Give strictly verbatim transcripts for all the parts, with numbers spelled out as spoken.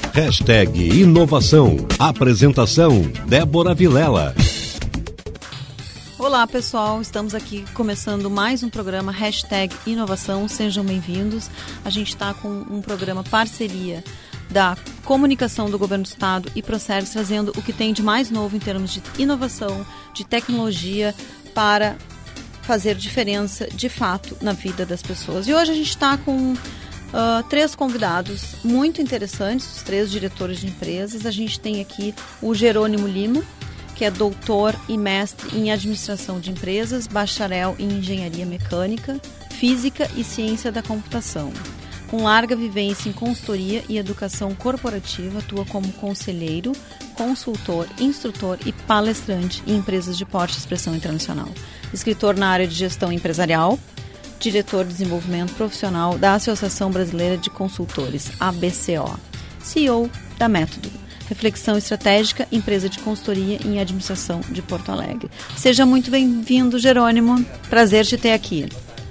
Hashtag Inovação. Apresentação, Débora Vilela. Olá pessoal, estamos aqui começando mais um programa Hashtag Inovação, sejam bem-vindos. A gente está com um programa parceria da comunicação do Governo do Estado e Procergs, trazendo o que tem de mais novo em termos de inovação, de tecnologia para fazer diferença de fato na vida das pessoas. E hoje a gente está com uh, três convidados muito interessantes, os três diretores de empresas. A gente tem aqui o Jerônimo Lima, que é doutor e mestre em administração de empresas, bacharel em engenharia mecânica, física e ciência da computação. Com larga vivência em consultoria e educação corporativa, atua como conselheiro, consultor, instrutor e palestrante em empresas de porte e expressão internacional. Escritor na área de gestão empresarial, diretor de desenvolvimento profissional da Associação Brasileira de Consultores, A B C O, C E O da Método. Reflexão Estratégica, empresa de consultoria em administração de Porto Alegre. Seja muito bem-vindo, Jerônimo. Prazer te ter aqui.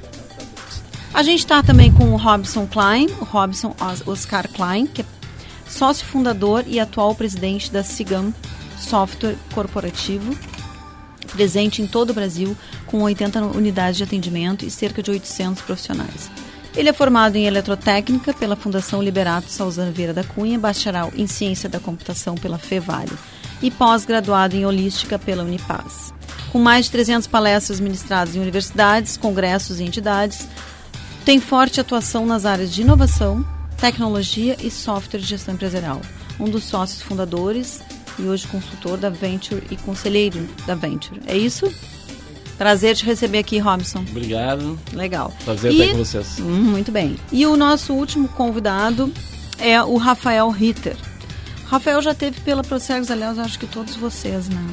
A gente está também com o Robson Klein, o Robson Oscar Klein, que é sócio fundador e atual presidente da Cigam Software Corporativo, presente em todo o Brasil, com oitenta unidades de atendimento e cerca de oitocentos profissionais. Ele é formado em Eletrotécnica pela Fundação Liberato Salzano Vieira da Cunha, bacharel em Ciência da Computação pela Fevale e pós-graduado em Holística pela Unipaz. Com mais de trezentas palestras ministradas em universidades, congressos e entidades, tem forte atuação nas áreas de inovação, tecnologia e software de gestão empresarial. Um dos sócios fundadores e hoje consultor da Venture e conselheiro da Venture. É isso? Prazer te receber aqui, Robson. Obrigado. Legal. Prazer e, estar com vocês. Hum, muito bem. E o nosso último convidado é o Rafael Ritter. O Rafael já teve pela Procergs, aliás, acho que todos vocês, né?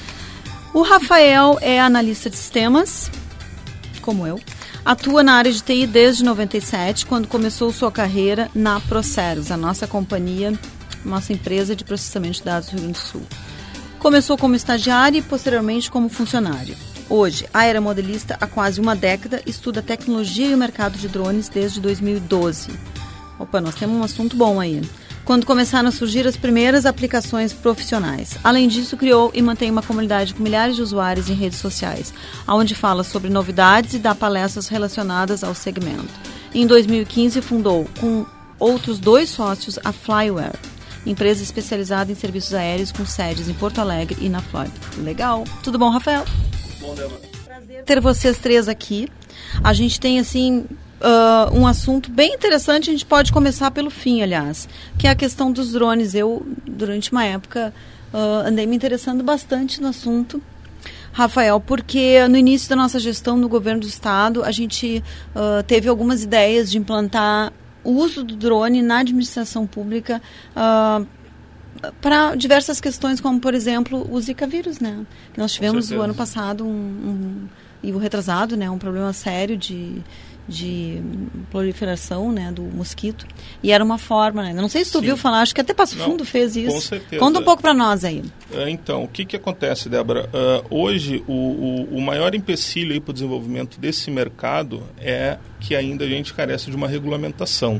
O Rafael é analista de sistemas, como eu. Atua na área de T I desde noventa e sete, quando começou sua carreira na Procergs, a nossa companhia, nossa empresa de processamento de dados do Rio Grande do Sul. Começou como estagiário e posteriormente como funcionário. Hoje, aeromodelista há quase uma década, estuda tecnologia e o mercado de drones desde dois mil e doze. Opa, nós temos um assunto bom aí. Quando começaram a surgir as primeiras aplicações profissionais. Além disso, criou e mantém uma comunidade com milhares de usuários em redes sociais, onde fala sobre novidades e dá palestras relacionadas ao segmento. Em dois mil e quinze, fundou com outros dois sócios a Flyware, empresa especializada em serviços aéreos com sedes em Porto Alegre e na Flórida. Legal. Tudo bom, Rafael? Bom, Débora. Prazer ter vocês três aqui. A gente tem, assim, uh, um assunto bem interessante. A gente pode começar pelo fim, aliás, que é a questão dos drones. Eu, durante uma época, uh, andei me interessando bastante no assunto, Rafael, porque no início da nossa gestão no governo do estado, a gente uh, teve algumas ideias de implantar o uso do drone na administração pública uh, para diversas questões, como, por exemplo, o Zika vírus, né? Nós tivemos o ano passado um, um, e o retrasado, né, um problema sério de, de proliferação, né, do mosquito. E era uma forma, né? Não sei se tu Sim. ouviu falar, acho que até Passo Fundo Não, fez isso. Com certeza. Conta um pouco para nós aí. Então, o que, que acontece, Débora? Uh, hoje, o, o, o maior empecilho para o desenvolvimento desse mercado é que ainda a gente carece de uma regulamentação.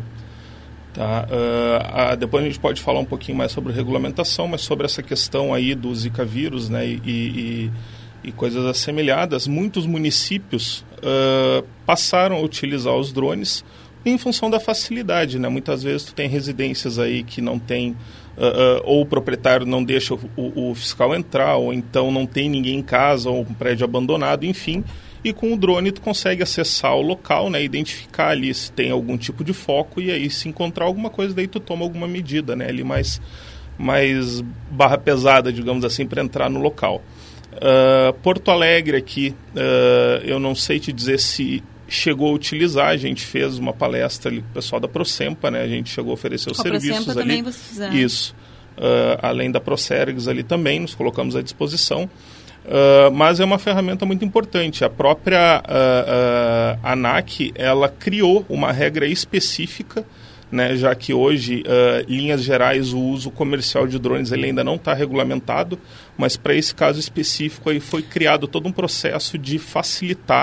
Tá? Uh, a, depois a gente pode falar um pouquinho mais sobre regulamentação, mas sobre essa questão aí do Zika vírus, né, e, e, e coisas assemelhadas, muitos municípios uh, passaram a utilizar os drones em função da facilidade, né? Muitas vezes tu tem residências aí que não tem, uh, uh, ou o proprietário não deixa o, o, o fiscal entrar, ou então não tem ninguém em casa, ou um prédio abandonado, enfim. E com o drone tu consegue acessar o local, né, identificar ali se tem algum tipo de foco e aí se encontrar alguma coisa, daí tu toma alguma medida, né, ali mais, mais barra pesada, digamos assim, para entrar no local. Uh, Porto Alegre aqui, uh, eu não sei te dizer se chegou a utilizar, a gente fez uma palestra ali com o pessoal da Prosempa, né, a gente chegou a oferecer os a serviços Prosempa ali. Também vocês fizeram. Isso. Uh, além da Procergs ali também, nos colocamos à disposição. Uh, mas é uma ferramenta muito importante. A própria uh, uh, ANAC, ela criou uma regra específica, né, já que hoje, uh, linhas gerais, o uso comercial de drones ele ainda não está regulamentado, mas para esse caso específico aí foi criado todo um processo de facilitar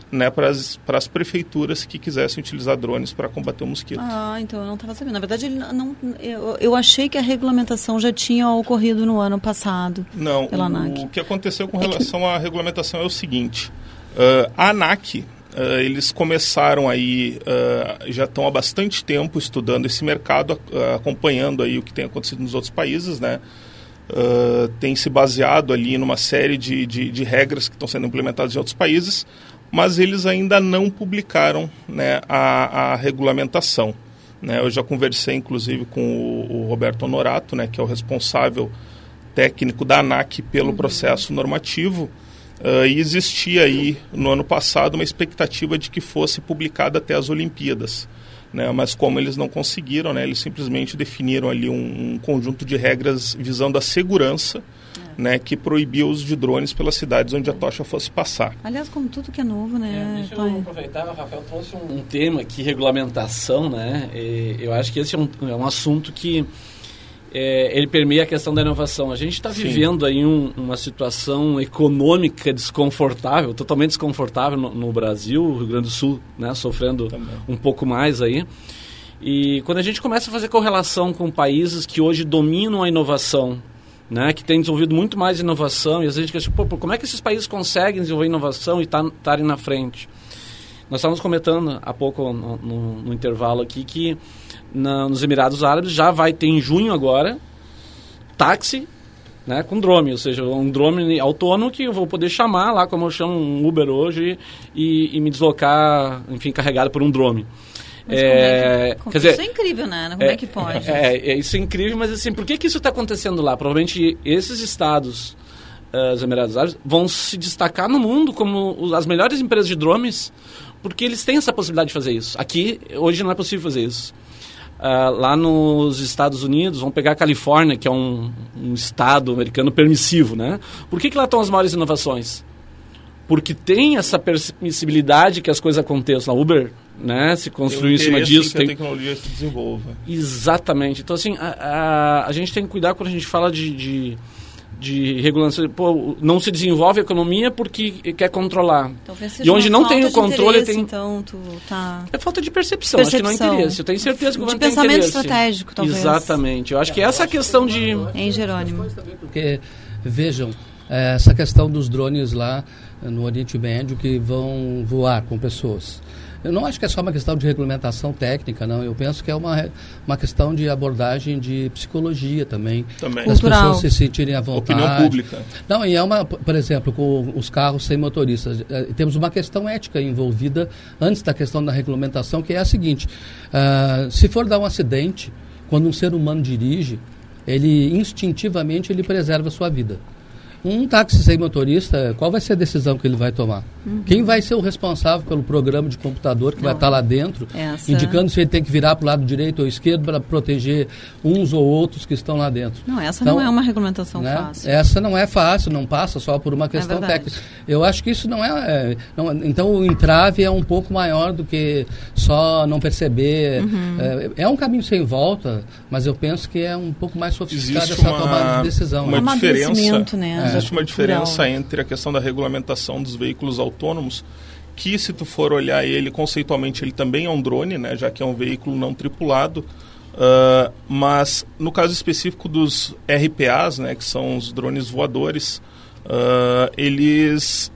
né, para as prefeituras que quisessem utilizar drones para combater o mosquito. Ah, então eu não estava sabendo. Na verdade, ele não, eu, eu achei que a regulamentação já tinha ocorrido no ano passado. Não, pela o, ANAC. o que aconteceu com relação à regulamentação é o seguinte, uh, a ANAC, uh, eles começaram aí, uh, já estão há bastante tempo estudando esse mercado, uh, acompanhando aí o que tem acontecido nos outros países, né? Uh, tem se baseado ali numa série de, de, de regras que estão sendo implementadas em outros países, mas eles ainda não publicaram, né, a, a regulamentação. Né? Eu já conversei, inclusive, com o, o Roberto Honorato, né, que é o responsável técnico da ANAC pelo uhum. processo normativo, uh, e existia aí, no ano passado, uma expectativa de que fosse publicada até as Olimpíadas. Né? Mas como eles não conseguiram, né, eles simplesmente definiram ali um, um conjunto de regras visando a segurança, é. né, que proibia o uso de drones pelas cidades onde a tocha fosse passar. Aliás, como tudo que é novo, né? É, deixa eu aproveitar, o Rafael trouxe um, um tema aqui, regulamentação, né? E eu acho que esse é um, é um assunto que é, ele permeia a questão da inovação. A gente está vivendo aí um, uma situação econômica desconfortável, totalmente desconfortável no, no Brasil, o Rio Grande do Sul, né, sofrendo Também. um pouco mais aí. E quando a gente começa a fazer correlação com países que hoje dominam a inovação, né, que têm desenvolvido muito mais inovação, e às vezes a gente quer, pô, como é que esses países conseguem desenvolver inovação e estarem na frente? Nós estávamos comentando há pouco no, no, no intervalo aqui que na, nos Emirados Árabes já vai ter em junho agora táxi, né, com drone, ou seja, um drone autônomo que eu vou poder chamar lá, como eu chamo um Uber hoje, e, e me deslocar, enfim, carregado por um drone. É, é que, quer dizer, isso é incrível, né? Como é, é que pode? É, é, isso é incrível, mas assim, por que, que isso está acontecendo lá? Provavelmente esses estados, uh, os Emirados Árabes, vão se destacar no mundo como os, as melhores empresas de drones, porque eles têm essa possibilidade de fazer isso. Aqui, hoje, não é possível fazer isso. Uh, lá nos Estados Unidos, vamos pegar a Califórnia, que é um, um estado americano permissivo, né? Por que, que lá estão as maiores inovações? Porque tem essa permissibilidade que as coisas aconteçam. A Uber, né, se construiu em cima disso. Que tem... a tecnologia se desenvolva. Exatamente. Então, assim, a, a, a gente tem que cuidar quando a gente fala de, de, de regulação. Pô, não se desenvolve a economia porque quer controlar. Talvez e onde não tem o controle, tem... Então, tu tá... É falta de percepção, percepção, acho que não é interesse. Eu tenho certeza que o governo tem interesse. De pensamento estratégico, talvez. Exatamente. Eu acho que essa questão de... Em Jerônimo. Porque, vejam, essa questão dos drones lá no Oriente Médio que vão voar com pessoas. Eu não acho que é só uma questão de regulamentação técnica, não. Eu penso que é uma, uma questão de abordagem de psicologia também. Também. Das pessoas se sentirem à vontade. Opinião pública. Não, e é uma, por exemplo, com os carros sem motoristas. Temos uma questão ética envolvida antes da questão da regulamentação, que é a seguinte. Uh, se for dar um acidente, quando um ser humano dirige, ele instintivamente ele preserva a sua vida. Um táxi sem motorista, qual vai ser a decisão que ele vai tomar? Uhum. Quem vai ser o responsável pelo programa de computador que Não. vai estar lá dentro, essa... indicando se ele tem que virar para o lado direito ou esquerdo para proteger uns ou outros que estão lá dentro? Não, essa então, não é uma regulamentação né? fácil. Essa não é fácil, não passa só por uma questão é técnica. Eu acho que isso não é, é... Não, então o entrave é um pouco maior do que só não perceber. Uhum. É, é um caminho sem volta, mas eu penso que é um pouco mais sofisticado Existe essa uma, tomada de decisão. Uma né? diferença, né? É. Existe uma diferença entre a questão da regulamentação dos veículos autônomos, que se tu for olhar ele conceitualmente, ele também é um drone, né, já que é um veículo não tripulado, uh, mas no caso específico dos R P As, né, que são os drones voadores, uh, eles...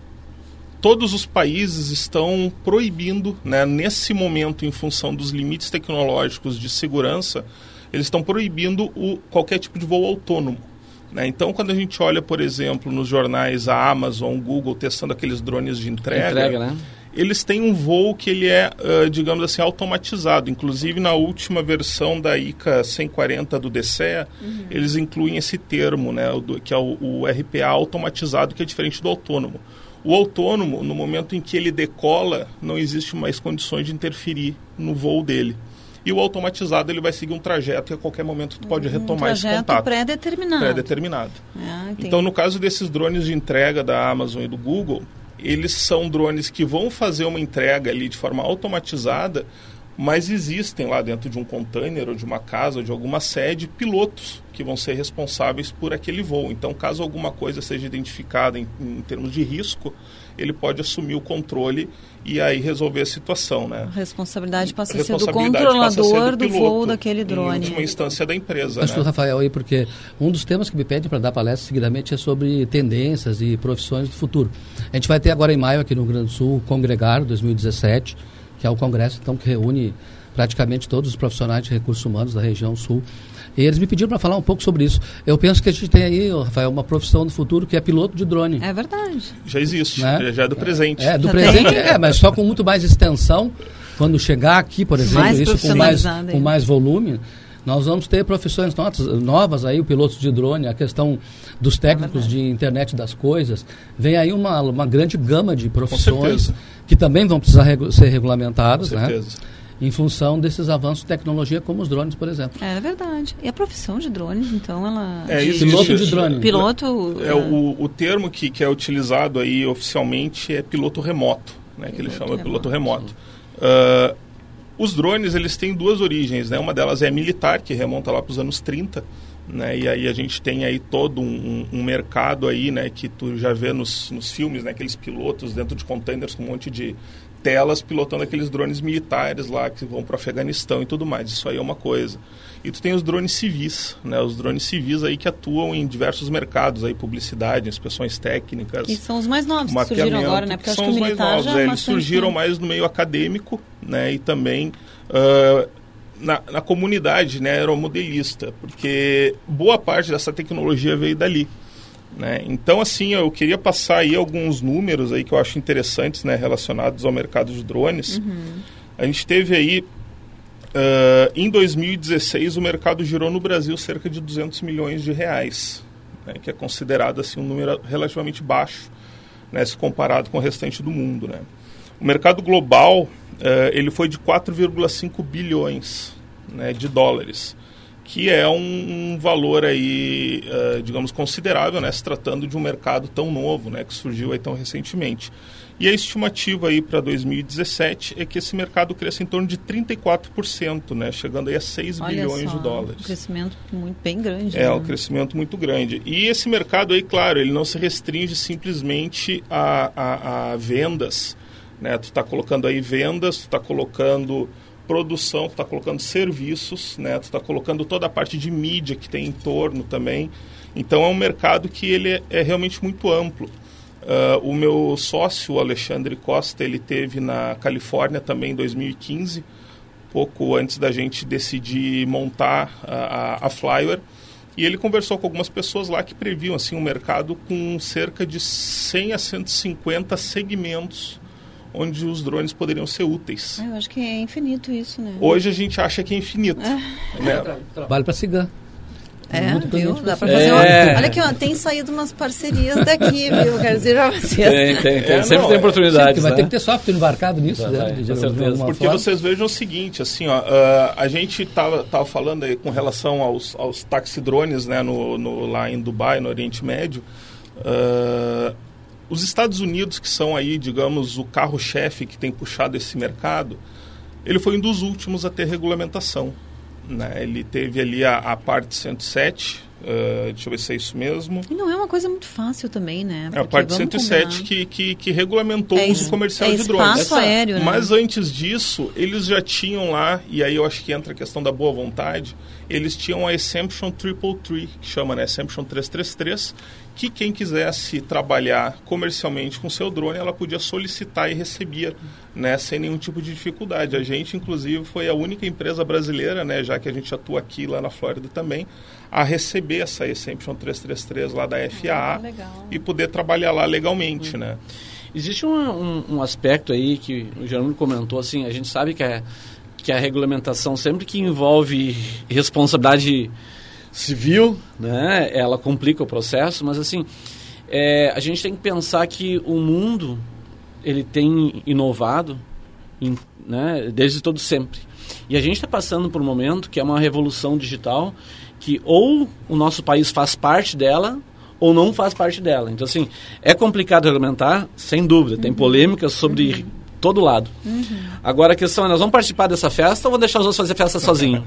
Todos os países estão proibindo, né, nesse momento, em função dos limites tecnológicos de segurança, eles estão proibindo o, qualquer tipo de voo autônomo. Então, quando a gente olha, por exemplo, nos jornais a Amazon, o Google testando aqueles drones de entrega, entrega né? eles têm um voo que ele é, uh, digamos assim, automatizado. Inclusive, na última versão da I C A cento e quarenta do D C E A, uhum. eles incluem esse termo, né, o, que é o, o R P A automatizado, que é diferente do autônomo. O autônomo, no momento em que ele decola, não existe mais condições de interferir no voo dele. E o automatizado, ele vai seguir um trajeto que a qualquer momento tu pode retomar um esse contato. trajeto pré-determinado. Pré-determinado. Ah, então, no caso desses drones de entrega da Amazon e do Google, eles são drones que vão fazer uma entrega ali de forma automatizada, mas existem lá dentro de um container ou de uma casa ou de alguma sede pilotos que vão ser responsáveis por aquele voo. Então, caso alguma coisa seja identificada em, em termos de risco, ele pode assumir o controle e aí resolver a situação, né? A responsabilidade passa a ser do responsabilidade controlador passa a ser do do piloto, voo daquele drone. Em última instância da empresa. Acho que né? o Rafael aí, porque um dos temas que me pede para dar palestra seguidamente é sobre tendências e profissões do futuro. A gente vai ter agora em maio aqui no Rio Grande do Sul o Congregar dois mil e dezessete, que é o congresso então que reúne praticamente todos os profissionais de recursos humanos da região sul. E eles me pediram para falar um pouco sobre isso. Eu penso que a gente tem aí, Rafael, uma profissão do futuro que é piloto de drone. É verdade. Já existe, né? já é do presente. É, do Já presente tem. é, mas só com muito mais extensão. Quando chegar aqui, por exemplo, Mais isso com mais, profissionalizado, com hein? mais volume, nós vamos ter profissões novas, novas aí, o piloto de drone, a questão dos técnicos É de internet das coisas. Vem aí uma, uma grande gama de profissões certeza. que também vão precisar regu- ser regulamentadas, Com né? certeza. Em função desses avanços de tecnologia, como os drones, por exemplo. É verdade. E a profissão de drones, então, ela... É, de- existe- Piloto de drone. Piloto... É, o, o termo que, que é utilizado aí oficialmente é piloto remoto, né, que ele Piloto chama piloto remoto. remoto. Uh, os drones, eles têm duas origens, né? Uma delas é militar, que remonta lá para os anos trinta, né? E aí a gente tem aí todo um, um mercado aí, né, que tu já vê nos, nos filmes, né, aqueles pilotos dentro de containers com um monte de telas pilotando aqueles drones militares lá que vão para o Afeganistão e tudo mais. Isso aí é uma coisa. E tu tem os drones civis, né? Os drones civis aí que atuam em diversos mercados aí, publicidade, inspeções técnicas. E são os mais novos que surgiram mapeamento, agora, né? Porque que acho são que o os mais militar novos. já É, há eles bastante surgiram tempo. mais no meio acadêmico, né? E também uh, na, na comunidade, né, aeromodelista, porque boa parte dessa tecnologia veio dali. Né? Então, assim, eu queria passar aí alguns números aí que eu acho interessantes, né, relacionados ao mercado de drones. Uhum. A gente teve aí, uh, em dois mil e dezesseis, o mercado girou no Brasil cerca de duzentos milhões de reais, né, que é considerado assim, um número relativamente baixo, né, se comparado com o restante do mundo. Né? O mercado global uh, ele foi de quatro vírgula cinco bilhões, né, de dólares, que é um, um valor aí, uh, digamos, considerável, né, se tratando de um mercado tão novo, né, que surgiu aí tão recentemente. E a estimativa aí para dois mil e dezessete é que esse mercado cresça em torno de trinta e quatro por cento, né, chegando aí a seis Olha bilhões só, de dólares. Um crescimento muito, bem grande. É, né? um crescimento muito grande. E esse mercado aí, claro, ele não se restringe simplesmente a, a, a vendas, né, tu está colocando aí vendas, tu está colocando produção, tu está colocando serviços, né? Tu está colocando toda a parte de mídia que tem em torno também. Então é um mercado que ele é, é realmente muito amplo. Uh, o meu sócio, o Alexandre Costa, ele teve na Califórnia também em dois mil e quinze, pouco antes da gente decidir montar a, a, a Flyware, e ele conversou com algumas pessoas lá que previam assim, um mercado com cerca de cem a cento e cinquenta segmentos onde os drones poderiam ser úteis. Eu acho que é infinito isso, né? Hoje a gente acha que é infinito. É. Né? Trabalho para Cigan. É, Muito viu? bonito. Dá pra É. fazer uma... Olha aqui, ó, tem saído umas parcerias daqui, viu? Quero dizer pra vocês. Tem, tem, tem. É, Sempre não, tem é- oportunidades, Sim, vai né? ter que ter software embarcado nisso, Vai, né? vai, de, com de, de certeza. alguma Porque forma. vocês vejam o seguinte, assim, ó, uh, a gente estava tava falando aí com relação aos, aos taxidrones, né, no, no, lá em Dubai, no Oriente Médio. Uh, os Estados Unidos, que são aí, digamos, o carro-chefe que tem puxado esse mercado, ele foi um dos últimos a ter regulamentação. Né? Ele teve ali a, a parte cento e sete, uh, deixa eu ver se é isso mesmo. E não é uma coisa muito fácil também, né? É a Porque parte vamos cento e sete combinar. que, que, que regulamentou É o uso es- comercial é de drones. espaço aéreo, né? Mas antes disso, eles já tinham lá, e aí eu acho que entra a questão da boa vontade, eles tinham a Exemption três três três, que chama, né, Exemption trezentos e trinta e três, que quem quisesse trabalhar comercialmente com seu drone, ela podia solicitar e recebia, né, sem nenhum tipo de dificuldade. A gente, inclusive, foi a única empresa brasileira, né, já que a gente atua aqui lá na Flórida também, a receber essa Exemption trezentos e trinta e três lá da F A A Ah, legal. e poder trabalhar lá legalmente, né? Existe um, um, um aspecto aí que o Jerônimo comentou, assim, a gente sabe que a, que a regulamentação, sempre que envolve responsabilidade civil, né, ela complica o processo, mas assim, é, a gente tem que pensar que o mundo, ele tem inovado, em, né, desde todo sempre. E a gente está passando por um momento que é uma revolução digital, que ou o nosso país faz parte dela, ou não faz parte dela. Então, assim, é complicado regulamentar, sem dúvida. Tem polêmicas sobre todo lado. Uhum. Agora a questão é, nós vamos participar dessa festa ou vamos deixar os outros fazer festa sozinho?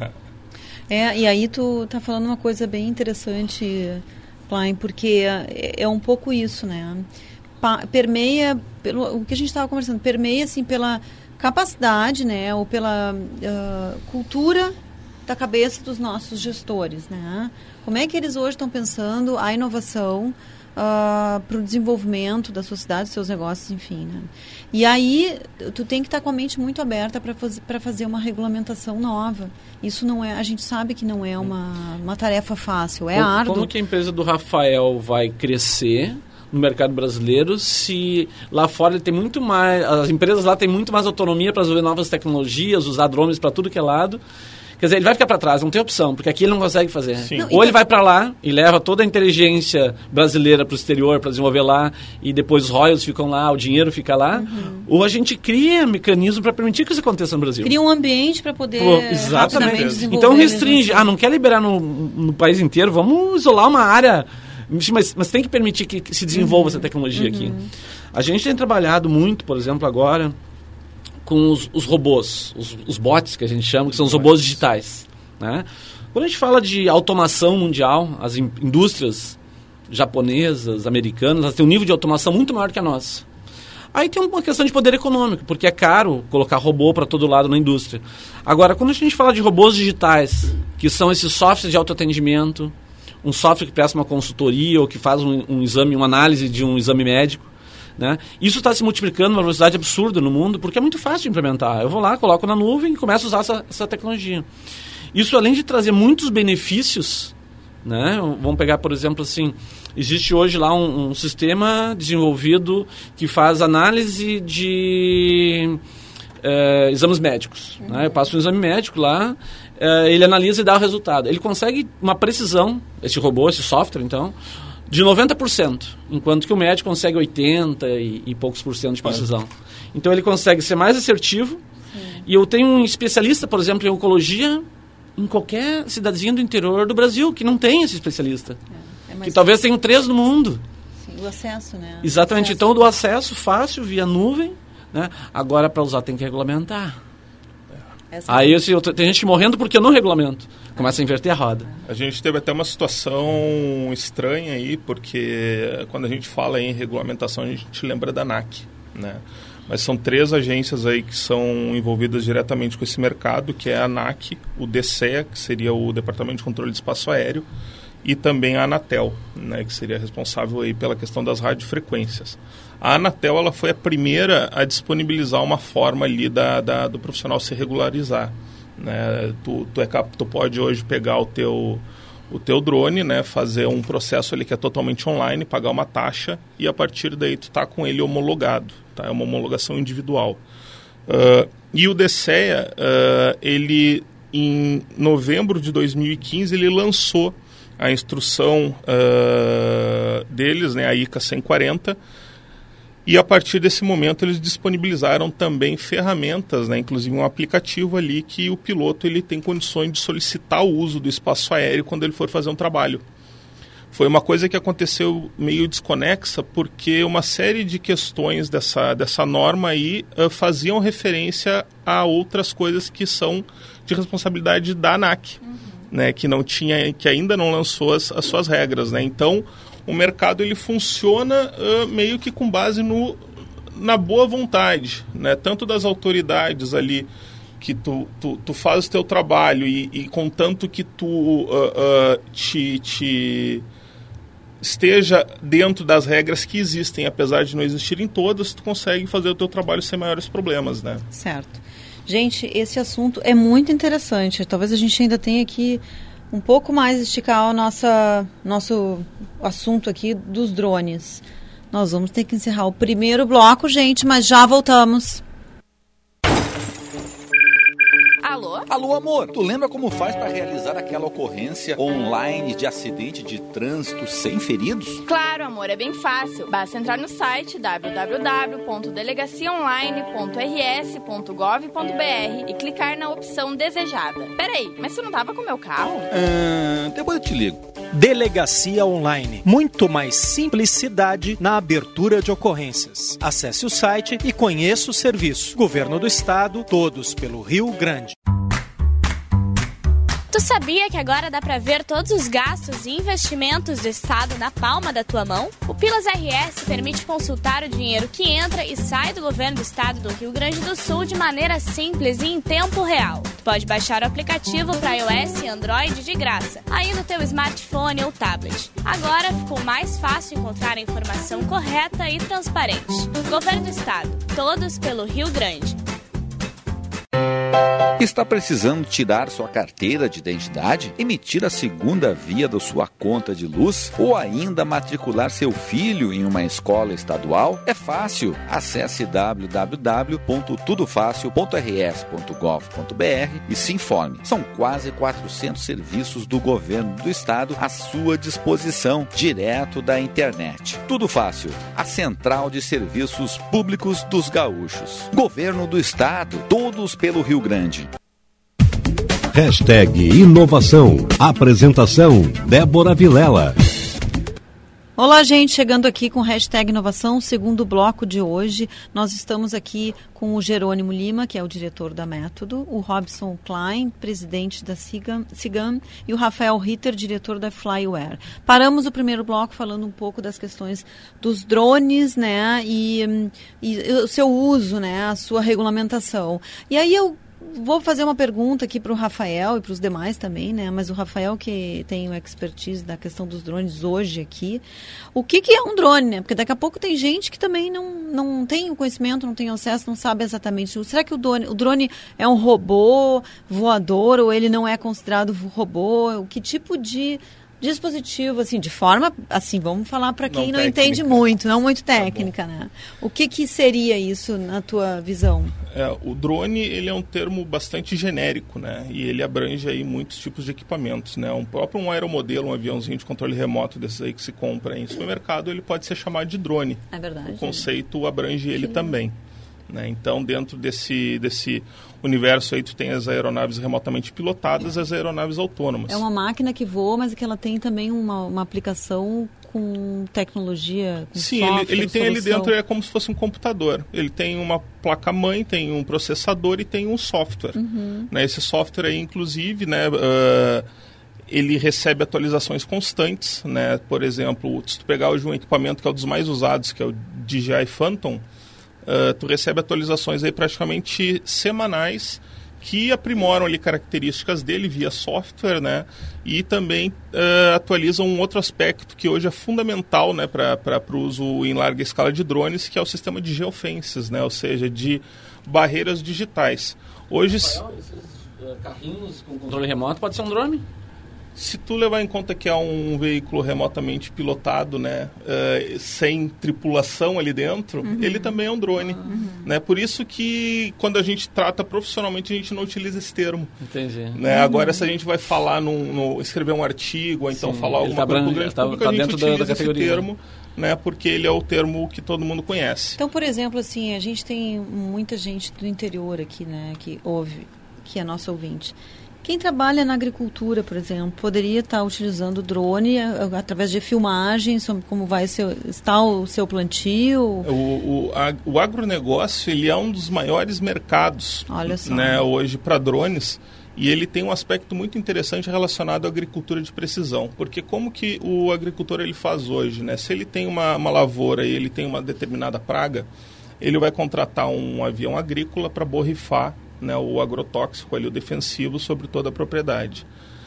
É, e aí tu tá falando uma coisa bem interessante, Klein, porque é, é um pouco isso, né? Pa, permeia, pelo, o que a gente estava conversando, permeia assim pela capacidade, né? Ou pela uh, cultura da cabeça dos nossos gestores, né? Como é que eles hoje estão pensando a inovação uh, para o desenvolvimento da sociedade, dos seus negócios, enfim, né? E aí, tu tem que estar com a mente muito aberta para fazer, para fazer uma regulamentação nova. Isso não é, a gente sabe que não é uma, uma tarefa fácil, é como, árduo. Como que a empresa do Rafael vai crescer no mercado brasileiro se lá fora ele tem muito mais, as empresas lá têm muito mais autonomia para desenvolver novas tecnologias, usar drones para tudo que é lado. Quer dizer, ele vai ficar para trás, não tem opção, porque aqui ele não consegue fazer. Não, ou então... ele vai para lá e leva toda a inteligência brasileira para o exterior para desenvolver lá e depois os royalties ficam lá, o dinheiro fica lá. Uhum. Ou a gente cria mecanismo para permitir que isso aconteça no Brasil. Cria um ambiente para poder Pô, exatamente desenvolver. Então restringe. Ah, não quer liberar no, no país inteiro, vamos isolar uma área. Mas, mas tem que permitir que, que se desenvolva uhum. essa tecnologia uhum. aqui. A gente tem trabalhado muito, por exemplo, agora com os, os robôs, os, os bots que a gente chama, que são os robôs digitais. Né? Quando a gente fala de automação mundial, as in- indústrias japonesas, americanas, elas têm um nível de automação muito maior que a nossa. Aí tem uma questão de poder econômico, porque é caro colocar robô para todo lado na indústria. Agora, quando a gente fala de robôs digitais, que são esses softwares de autoatendimento, um software que presta uma consultoria ou que faz um, um exame, uma análise de um exame médico, né? Isso está se multiplicando numa velocidade absurda no mundo, porque é muito fácil de implementar. Eu vou lá, coloco na nuvem e começo a usar essa, essa tecnologia. Isso, além de trazer muitos benefícios, né? Vamos pegar, por exemplo, assim, existe hoje lá um, um sistema desenvolvido que faz análise de é, exames médicos. Uhum. Né? Eu passo um exame médico lá, é, ele analisa e dá o resultado. Ele consegue uma precisão, esse robô, esse software, então, de noventa por cento, enquanto que o médico consegue oitenta por cento e, e poucos por cento de precisão. Uhum. Então, ele consegue ser mais assertivo. Sim. E eu tenho um especialista, por exemplo, em oncologia, em qualquer cidadezinha do interior do Brasil, que não tem esse especialista. É, é que talvez tenha três no mundo. Sim, o acesso, né? Exatamente. Acesso. Então, do acesso fácil, via nuvem, né? Agora, para usar, tem que regulamentar. Essa Aí, assim, eu, tem gente morrendo porque eu não regulamento. Começa a inverter a roda. A gente teve até uma situação estranha aí, porque quando a gente fala em regulamentação, a gente lembra da ANAC, né? Mas são três agências aí que são envolvidas diretamente com esse mercado, que é a ANAC, o DCEA, que seria o Departamento de Controle de Espaço Aéreo, e também a Anatel, né, que seria responsável aí pela questão das radiofrequências. A Anatel ela foi a primeira a disponibilizar uma forma ali da, da, do profissional se regularizar. Né? Tu, tu, é, tu pode hoje pegar o teu... o teu drone, né, fazer um processo ali que é totalmente online, pagar uma taxa e a partir daí tu tá com ele homologado, tá? É uma homologação individual. Uh, e o DCEA, uh, ele em novembro de dois mil e quinze, ele lançou a instrução uh, deles, né, a I C A cento e quarenta, e a partir desse momento eles disponibilizaram também ferramentas, né, inclusive um aplicativo ali que o piloto ele tem condições de solicitar o uso do espaço aéreo quando ele for fazer um trabalho. Foi uma coisa que aconteceu meio desconexa porque uma série de questões dessa, dessa norma aí uh, faziam referência a outras coisas que são de responsabilidade da ANAC, uhum. né, que, não tinha, que ainda não lançou as, as suas regras, né? Então, o mercado ele funciona uh, meio que com base no, na boa vontade, né? Tanto das autoridades ali, que tu, tu, tu faz o teu trabalho e, e contanto que tu uh, uh, te, te esteja dentro das regras que existem, apesar de não existirem todas, tu consegue fazer o teu trabalho sem maiores problemas, né? Certo. Gente, esse assunto é muito interessante. Talvez a gente ainda tenha que um pouco mais esticar o nossa, nosso assunto aqui dos drones. Nós vamos ter que encerrar o primeiro bloco, gente, mas já voltamos. Alô? Alô, amor. Tu lembra como faz para realizar aquela ocorrência online de acidente de trânsito sem feridos? Claro, amor, é bem fácil. Basta entrar no site w w w ponto delegacia online ponto r s ponto gov ponto b r e clicar na opção desejada. Peraí, mas você não tava com o meu carro? Ah, depois eu te ligo. Delegacia Online. Muito mais simplicidade na abertura de ocorrências. Acesse o site e conheça o serviço. Governo do Estado, todos pelo Rio Grande. Tu sabia que agora dá pra ver todos os gastos e investimentos do Estado na palma da tua mão? O Pilas R S permite consultar o dinheiro que entra e sai do Governo do Estado do Rio Grande do Sul de maneira simples e em tempo real. Tu pode baixar o aplicativo para iOS e Android de graça, aí no teu smartphone ou tablet. Agora ficou mais fácil encontrar a informação correta e transparente. Governo do Estado, todos pelo Rio Grande. Está precisando tirar sua carteira de identidade, emitir a segunda via da sua conta de luz ou ainda matricular seu filho em uma escola estadual? É fácil. Acesse w w w ponto tudo fácil ponto r s ponto gov ponto b r e se informe. São quase quatrocentos serviços do Governo do Estado à sua disposição, direto da internet. Tudo Fácil, a central de serviços públicos dos gaúchos. Governo do Estado, todos pelo Rio Grande. Hashtag Inovação. Apresentação, Débora Vilela. Olá, gente, chegando aqui com Hashtag Inovação, segundo bloco de hoje. Nós estamos aqui com o Jerônimo Lima, que é o diretor da Método, o Robson Klein, presidente da Cigam, e o Rafael Ritter, diretor da Flyware. Paramos o primeiro bloco falando um pouco das questões dos drones, né, e, e o seu uso, né, a sua regulamentação. E aí eu vou fazer uma pergunta aqui para o Rafael e para os demais também, né? Mas o Rafael, que tem o expertise da questão dos drones hoje aqui, o que, que é um drone, né? Porque daqui a pouco tem gente que também não, não tem o conhecimento, não tem acesso, não sabe exatamente. Será que o drone, o drone é um robô voador ou ele não é considerado robô? O que tipo de dispositivo, assim, de forma, assim, vamos falar para quem não, não entende muito, não muito técnica, tá, né? O que que seria isso na tua visão? É, o drone, ele é um termo bastante genérico, né? E ele abrange aí muitos tipos de equipamentos, né? Um próprio um aeromodelo, um aviãozinho de controle remoto desses aí que se compra em supermercado, ele pode ser chamado de drone. É verdade. O conceito abrange ele também. Né? Então, dentro desse, desse universo aí, tu tem as aeronaves remotamente pilotadas e as aeronaves autônomas. É uma máquina que voa, mas que ela tem também uma, uma aplicação com tecnologia, com Sim, software, ele, ele tem solução. ali dentro, é como se fosse um computador. Ele tem uma placa-mãe, tem um processador e tem um software. Uhum. Né? Esse software aí, inclusive, né, uh, ele recebe atualizações constantes. Né? Por exemplo, se tu pegar hoje um equipamento que é um dos mais usados, que é o D J I Phantom, Uh, tu recebe atualizações aí praticamente semanais que aprimoram ali características dele via software, né? E também uh, atualizam um outro aspecto que hoje é fundamental, né, para o uso em larga escala de drones, que é o sistema de geofences, né? Ou seja, de barreiras digitais. Hoje... Rafael, esses uh, carrinhos com controle remoto pode ser um drone? Se tu levar em conta que é um veículo remotamente pilotado, né, uh, sem tripulação ali dentro, uhum. ele também é um drone. Uhum. Né? Por isso que quando a gente trata profissionalmente, a gente não utiliza esse termo. Entendi. Né? Uhum. Agora, se a gente vai falar, num, no, escrever um artigo, ou então Sim, falar alguma tá coisa para o grande grande público, tá, a gente tá dentro utiliza da, da esse categoria. termo, né, porque ele é o termo que todo mundo conhece. Então, por exemplo, assim, a gente tem muita gente do interior aqui, né, que ouve, que é nosso ouvinte. Quem trabalha na agricultura, por exemplo, poderia estar utilizando o drone através de filmagens sobre como vai ser, está o seu plantio? O, o, a, o agronegócio, ele é um dos maiores mercados, Olha só, né, hoje para drones, e ele tem um aspecto muito interessante relacionado à agricultura de precisão. Porque como que o agricultor ele faz hoje? Né? Se ele tem uma, uma lavoura e ele tem uma determinada praga, ele vai contratar um avião agrícola para borrifar, né, o agrotóxico, ali, o defensivo, sobre toda a propriedade.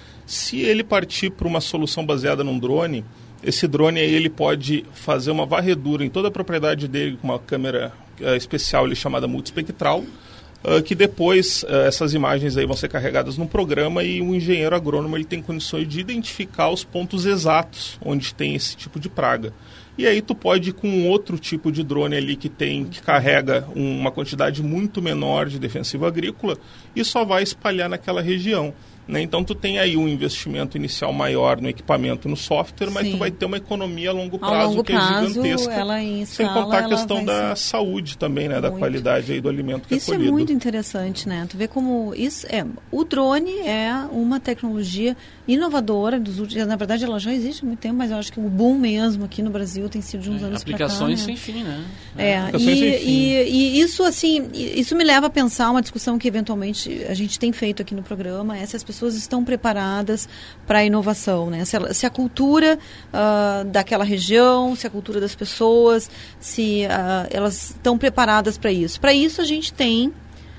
Se ele partir para uma solução baseada num drone, esse drone aí, ele pode fazer uma varredura em toda a propriedade dele com uma câmera uh, especial ali, chamada multispectral, uh, que depois uh, essas imagens aí vão ser carregadas num programa e o engenheiro agrônomo ele tem condições de identificar os pontos exatos onde tem esse tipo de praga. E aí tu pode ir com outro tipo de drone ali que tem, que carrega uma quantidade muito menor de defensivo agrícola e só vai espalhar naquela região. Né? Então, tu tem aí um investimento inicial maior no equipamento, no software, mas Sim. tu vai ter uma economia a longo prazo, a longo que prazo, é gigantesca. Ela em escala, sem contar a ela questão da ser... saúde também, né? Da qualidade aí do alimento que isso é colhido. Isso é muito interessante, né? Tu vê como isso é... O drone é uma tecnologia inovadora dos últimos... Na verdade, ela já existe há muito tempo, mas eu acho que o boom mesmo aqui no Brasil tem sido de uns é, anos para cá. Aplicações né? sem fim, né? É, aplicações e, sem fim. E, e isso, assim, isso me leva a pensar uma discussão que, eventualmente, a gente tem feito aqui no programa, é se as pessoas estão preparadas para a inovação, né? Se, ela, se a cultura uh, daquela região, se a cultura das pessoas, se uh, elas estão preparadas para isso. Para isso, a gente tem...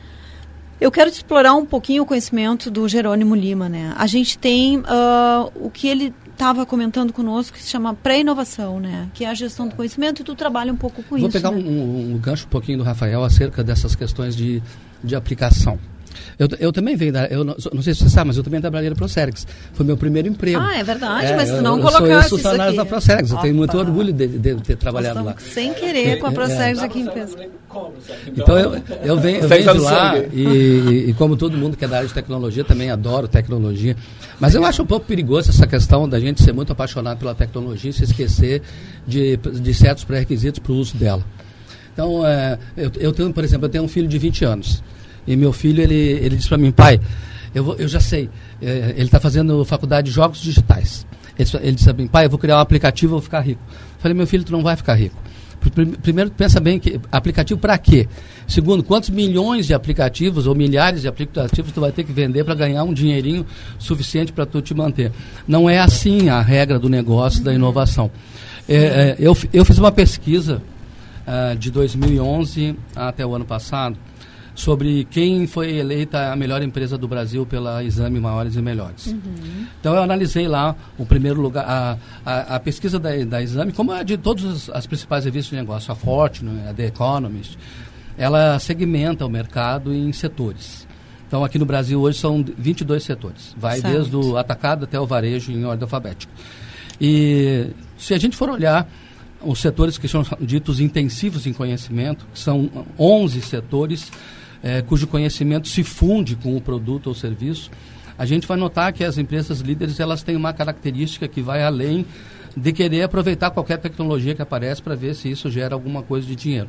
Eu quero explorar um pouquinho o conhecimento do Jerônimo Lima, né? A gente tem uh, o que ele estava comentando conosco, que se chama pré-inovação, né? Que é a gestão do conhecimento, e tu trabalha um pouco com Vou isso. Vou pegar né? um, um gancho um pouquinho do Rafael acerca dessas questões de, de aplicação. Eu, eu também venho da... Eu não, não sei se você sabe, mas eu também trabalhei na Procergs. Foi meu primeiro emprego. Ah, é verdade, é, mas tu eu, não eu colocasse sou isso aqui. da Procergs. Eu Opa. tenho muito orgulho de, de, de ter trabalhado lá. Sem querer com a Procergs é, aqui em Pesca. Então, eu, eu venho, eu venho de lá e, e, e como todo mundo que é da área de tecnologia, também adoro tecnologia. Mas eu acho um pouco perigoso essa questão da gente ser muito apaixonado pela tecnologia e se esquecer de, de certos pré-requisitos para o uso dela. Então, é, eu, eu tenho, por exemplo, eu tenho um filho de vinte anos. E meu filho, ele, ele disse para mim, pai, eu, vou, eu já sei, é, ele está fazendo faculdade de jogos digitais. Ele, ele disse para mim, pai, eu vou criar um aplicativo e vou ficar rico. Eu falei, meu filho, tu não vai ficar rico. Primeiro, pensa bem, que aplicativo para quê? Segundo, quantos milhões de aplicativos ou milhares de aplicativos tu vai ter que vender para ganhar um dinheirinho suficiente para tu te manter? Não é assim a regra do negócio, da inovação. É, é, eu, eu fiz uma pesquisa uh, de dois mil e onze até o ano passado, sobre quem foi eleita a melhor empresa do Brasil pela Exame Maiores e Melhores. Uhum. Então eu analisei lá o primeiro lugar, a, a, a pesquisa da, da Exame, como a de todas as principais revistas de negócio, a Fortune, a The Economist, ela segmenta o mercado em setores. Então aqui no Brasil hoje são vinte e dois setores, vai certo. Desde o atacado até o varejo em ordem alfabética. E se a gente for olhar os setores que são ditos intensivos em conhecimento, que são onze setores, É, cujo conhecimento se funde com o produto ou serviço, a gente vai notar que as empresas líderes, elas têm uma característica que vai além de querer aproveitar qualquer tecnologia que aparece para ver se isso gera alguma coisa de dinheiro.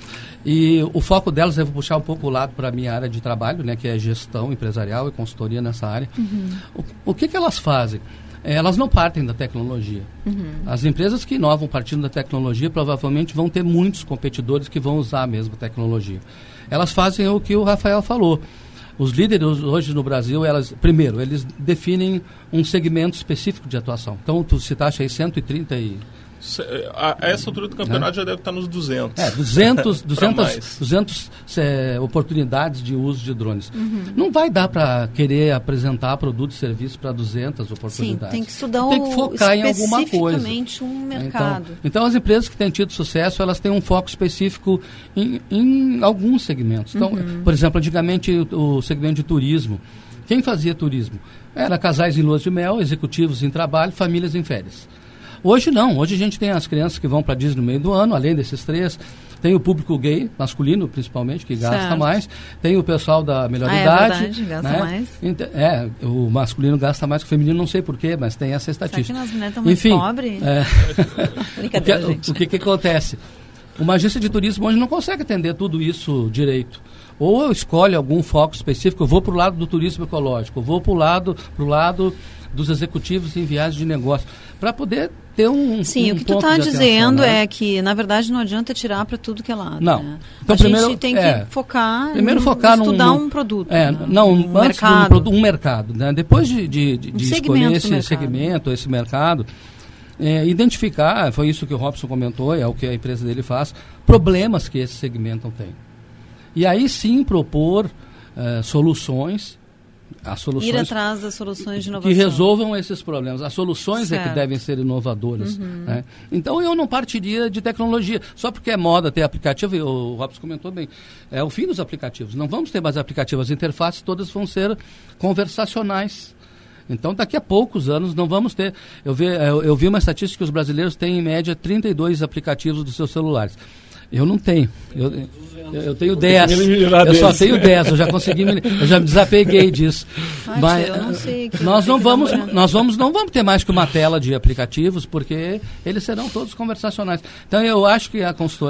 E o foco delas, eu vou puxar um pouco o lado para a minha área de trabalho, né, que é gestão empresarial e consultoria nessa área. Uhum. O, o que, que elas fazem? Elas não partem da tecnologia. Uhum. As empresas que inovam partindo da tecnologia provavelmente vão ter muitos competidores que vão usar a mesma tecnologia. Elas fazem o que o Rafael falou. Os líderes hoje no Brasil, elas, primeiro, eles definem um segmento específico de atuação. Então, tu citaste aí cento e trinta e... A, a essa altura do campeonato é. já deve estar nos duzentos. É, duzentos, duzentas, duzentas é, oportunidades de uso de drones. Uhum. Não vai dar para querer apresentar produto e serviço para duzentas oportunidades. Sim, tem que estudar tem que focar em alguma coisa. Especificamente um mercado. Então, então, as empresas que têm tido sucesso, elas têm um foco específico em, em alguns segmentos. Então, uhum. por exemplo, antigamente o, o segmento de turismo. Quem fazia turismo? Era casais em lua de mel, executivos em trabalho, famílias em férias. Hoje não, hoje a gente tem as crianças que vão para Disney no meio do ano, além desses três, tem o público gay, masculino principalmente, que gasta certo. mais, tem o pessoal da melhor ah, idade. É verdade, gasta né? mais. É, o masculino gasta mais que o feminino, não sei porquê, mas tem essa estatística. Será que nós mulheres estamos muito pobres? É, Brincadeira, o que, gente. O que, que acontece? Uma agência de turismo hoje não consegue atender tudo isso direito. Ou eu escolho algum foco específico, eu vou para o lado do turismo ecológico, eu vou para o lado, pro lado dos executivos em viagens de negócio, para poder ter um Sim, um o que tu está dizendo atenção, né? É que, na verdade, não adianta tirar para tudo que é lado. Não. Né? Então, a primeiro, gente tem é, que focar primeiro em focar estudar num, um produto. É, né? não, um antes mercado. De um, um mercado. Né? Depois de, de, de, um de escolher esse mercado. segmento, esse mercado, é, identificar, foi isso que o Robson comentou, é o que a empresa dele faz, problemas que esse segmento tem. E aí sim propor uh, soluções, as soluções ir atrás das soluções de inovação que resolvam esses problemas. As soluções certo. É que devem ser inovadoras. Uhum. Né? Então eu não partiria de tecnologia. Só porque é moda ter aplicativo, e o Robson comentou bem, é o fim dos aplicativos. Não vamos ter mais aplicativos, as interfaces todas vão ser conversacionais. Então, daqui a poucos anos, não vamos ter... Eu vi, eu, eu vi uma estatística que os brasileiros têm, em média, trinta e dois aplicativos dos seus celulares. Eu não tenho. Eu, eu tenho dez. Eu só tenho dez. Eu já consegui, me, eu já me desapeguei disso. Ah, Mas tia, eu não sei que nós não que vamos, não, nós vamos, não vamos ter mais que uma tela de aplicativos, porque eles serão todos conversacionais. Então eu acho que a,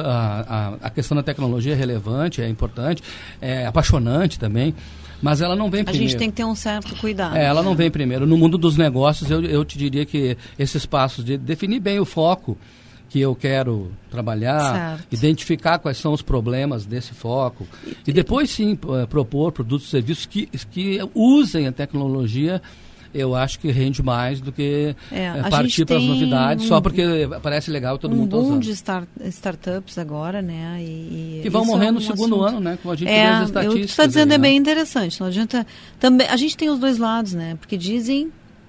a, a questão da tecnologia é relevante, é importante, é apaixonante também. Mas ela não vem a primeiro. A gente tem que ter um certo cuidado. É, ela não vem primeiro. No mundo dos negócios, eu, eu te diria que esses passos de definir bem o foco que eu quero trabalhar, certo. Identificar quais são os problemas desse foco e, e depois sim propor produtos e serviços que, que usem a tecnologia. Eu acho que rende mais do que é, é, partir para as novidades, um, só porque parece legal todo um mundo está usando. Um boom de start, startups agora, né? E, que vão morrer é um no segundo assunto. ano, né? Como a gente é, vê as estatísticas. O que você está dizendo aí, é né? bem interessante. Não adianta, também, a gente tem os dois lados, né? Porque dizem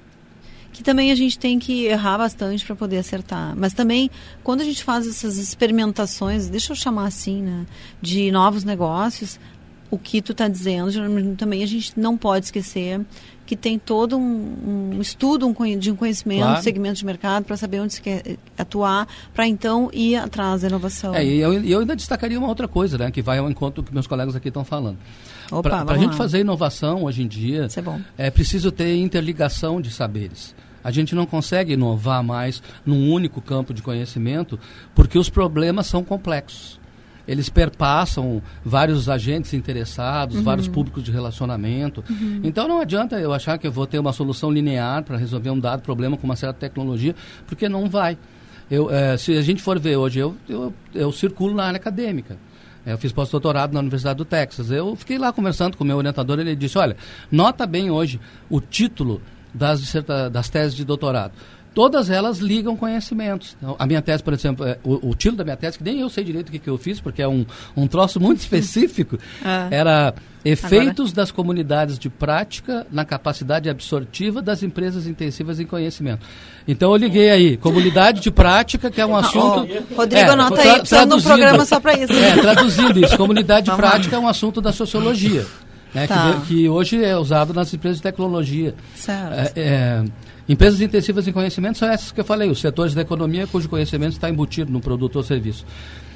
que também a gente tem que errar bastante para poder acertar. Mas também, quando a gente faz essas experimentações, deixa eu chamar assim, né? De novos negócios, o que tu está dizendo, também a gente não pode esquecer que tem todo um, um estudo um, de um conhecimento, claro. Segmento de mercado, para saber onde se quer atuar, para então ir atrás da inovação. É, e eu, eu ainda destacaria uma outra coisa, né, que vai ao encontro do que meus colegas aqui estão falando. Para a gente fazer inovação hoje em dia, Isso é bom. É preciso ter interligação de saberes. A gente não consegue inovar mais num único campo de conhecimento, porque os problemas são complexos. Eles perpassam vários agentes interessados, uhum. vários públicos de relacionamento. Uhum. Então não adianta eu achar que eu vou ter uma solução linear para resolver um dado problema com uma certa tecnologia, porque não vai. Eu, é, se a gente for ver hoje, eu, eu, eu circulo na área acadêmica. Eu fiz pós-doutorado na Universidade do Texas. Eu fiquei lá conversando com o meu orientador, ele disse, olha, nota bem hoje o título das, disserta, das teses de doutorado. Todas elas ligam conhecimentos. Então, a minha tese, por exemplo, é, o, o título da minha tese, que nem eu sei direito o que, que eu fiz, porque é um, um troço muito específico, ah. era efeitos Agora. das comunidades de prática na capacidade absortiva das empresas intensivas em conhecimento. Então eu liguei aí, comunidade de prática, que é um assunto... Oh, Rodrigo, é, anota aí, precisando de um programa só para isso. É, traduzindo isso, comunidade de prática é um assunto da sociologia, né, tá. que, que hoje é usado nas empresas de tecnologia. Certo. É, é, Empresas intensivas em conhecimento são essas que eu falei, os setores da economia cujo conhecimento está embutido no produto ou serviço.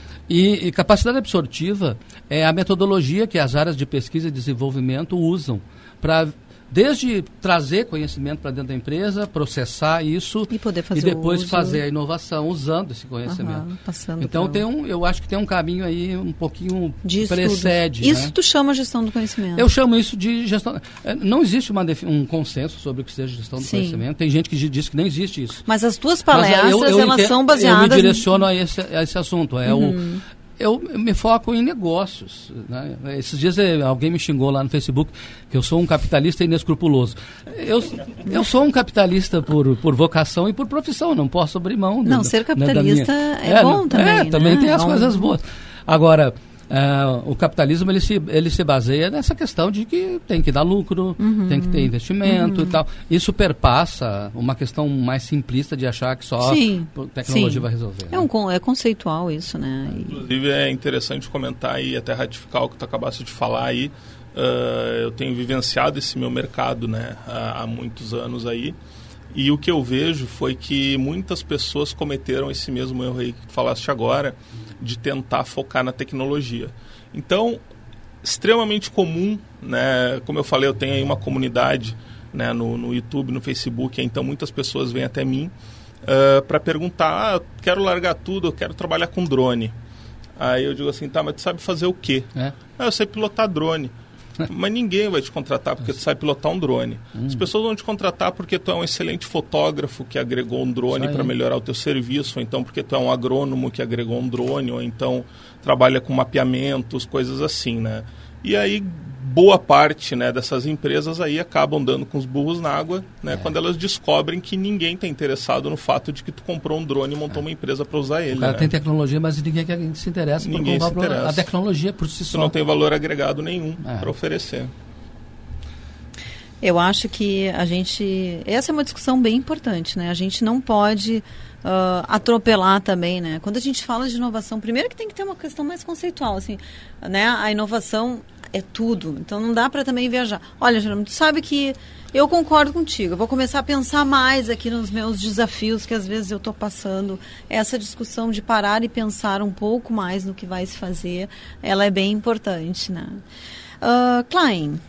E, e capacidade absortiva é a metodologia que as áreas de pesquisa e desenvolvimento usam para, desde trazer conhecimento para dentro da empresa, processar isso e, poder fazer e depois uso. fazer a inovação usando esse conhecimento. Uhum, passando então pra... tem um, eu acho que tem um caminho aí um pouquinho de precede. Isso né? tu chama gestão do conhecimento? Eu chamo isso de gestão. Não existe uma defi... um consenso sobre o que seja gestão do Sim. conhecimento. Tem gente que diz que não existe isso. Mas as tuas palestras, eu, eu elas entendo, são baseadas... Eu me direciono a esse, a esse assunto. É uhum. o... Eu me foco em negócios. Né? Esses dias alguém me xingou lá no Facebook que eu sou um capitalista inescrupuloso. Eu, eu sou um capitalista por, por vocação e por profissão, não posso abrir mão. Não, da, ser capitalista minha... é, é bom também. É, né? também tem as não... coisas boas. Agora, uh, o capitalismo ele se, ele se baseia nessa questão de que tem que dar lucro, uhum. tem que ter investimento uhum. e tal. Isso perpassa uma questão mais simplista de achar que só Sim. tecnologia Sim. vai resolver. É, um, é conceitual isso, né? Inclusive é interessante comentar e até ratificar o que tu acabaste de falar aí. Uh, eu tenho vivenciado esse meu mercado, né, há, há muitos anos aí. E o que eu vejo foi que muitas pessoas cometeram esse mesmo erro aí que tu falaste agora, de tentar focar na tecnologia. Então, extremamente comum, né, como eu falei, eu tenho aí uma comunidade, né, no, no YouTube, no Facebook, então muitas pessoas vêm até mim uh, para perguntar, ah, quero largar tudo, eu quero trabalhar com drone. Aí eu digo assim, tá, mas tu sabe fazer o quê? É? Ah, eu sei pilotar drone. Mas ninguém vai te contratar porque tu sabe pilotar um drone. Hum. As pessoas vão te contratar porque tu é um excelente fotógrafo que agregou um drone para melhorar o teu serviço, ou então porque tu é um agrônomo que agregou um drone, ou então trabalha com mapeamentos, coisas assim, né? E aí, boa parte, né, dessas empresas aí acabam dando com os burros na água, né, é. quando elas descobrem que ninguém está interessado no fato de que tu comprou um drone e montou é. uma empresa para usar ele. O cara né? tem tecnologia, mas ninguém quer se interessa ninguém por se interessa. A tecnologia por si tu só. não tem valor agregado nenhum é. para oferecer. Eu acho que a gente... Essa é uma discussão bem importante, né? A gente não pode uh, atropelar também, né? Quando a gente fala de inovação, primeiro que tem que ter uma questão mais conceitual, assim, né? A inovação, é tudo. Então não dá para também viajar. Olha, Jerônimo, tu sabe que eu concordo contigo. Eu vou começar a pensar mais aqui nos meus desafios que às vezes eu estou passando. Essa discussão de parar e pensar um pouco mais no que vai se fazer, ela é bem importante, né? Uh, Klein,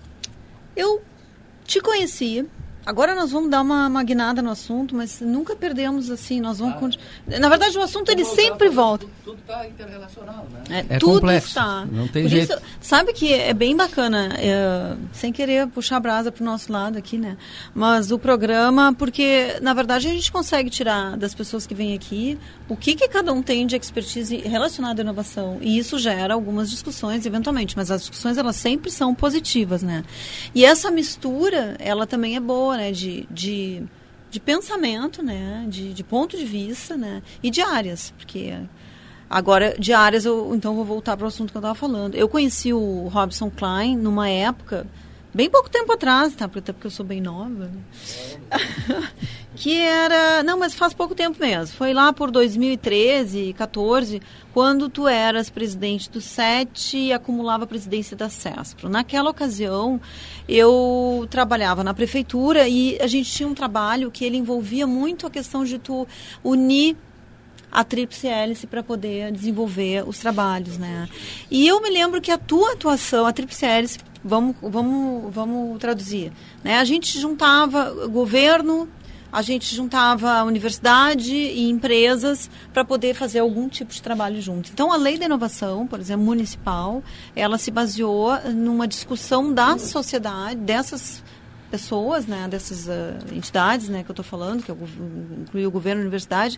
eu te conheci. Agora nós vamos dar uma, uma guinada no assunto, mas nunca perdemos assim, nós vamos... Ah, continu... Na verdade, o assunto ele sempre volta. Tudo está interrelacionado, né? É, é tudo complexo, está. Não tem Por jeito. Isso, sabe que é bem bacana, é, sem querer puxar a brasa para o nosso lado aqui, né? Mas o programa, porque na verdade a gente consegue tirar das pessoas que vêm aqui o que, que cada um tem de expertise relacionada à inovação. E isso gera algumas discussões, eventualmente, mas as discussões elas sempre são positivas, né? E essa mistura, ela também é boa, né? De, de, de pensamento, né? De, de ponto de vista, né? E de áreas, porque agora de áreas eu então vou voltar para o assunto que eu estava falando. Eu conheci o Robson Klein numa época, bem pouco tempo atrás, tá? Até porque eu sou bem nova, né? Que era... Não, mas faz pouco tempo mesmo. Foi lá por dois mil e treze, quatorze, quando tu eras presidente do S E T e acumulava a presidência da CESPRO. Naquela ocasião, eu trabalhava na prefeitura e a gente tinha um trabalho que ele envolvia muito a questão de tu unir a tríplice hélice para poder desenvolver os trabalhos, né? E eu me lembro que a tua atuação, a tríplice hélice, vamos, vamos, vamos traduzir, né? A gente juntava governo, a gente juntava a universidade e empresas para poder fazer algum tipo de trabalho junto. Então, a lei da inovação, por exemplo, municipal, ela se baseou numa discussão da sociedade, dessas pessoas, né, dessas uh, entidades, né, que eu estou falando, que eu inclui o governo e a universidade,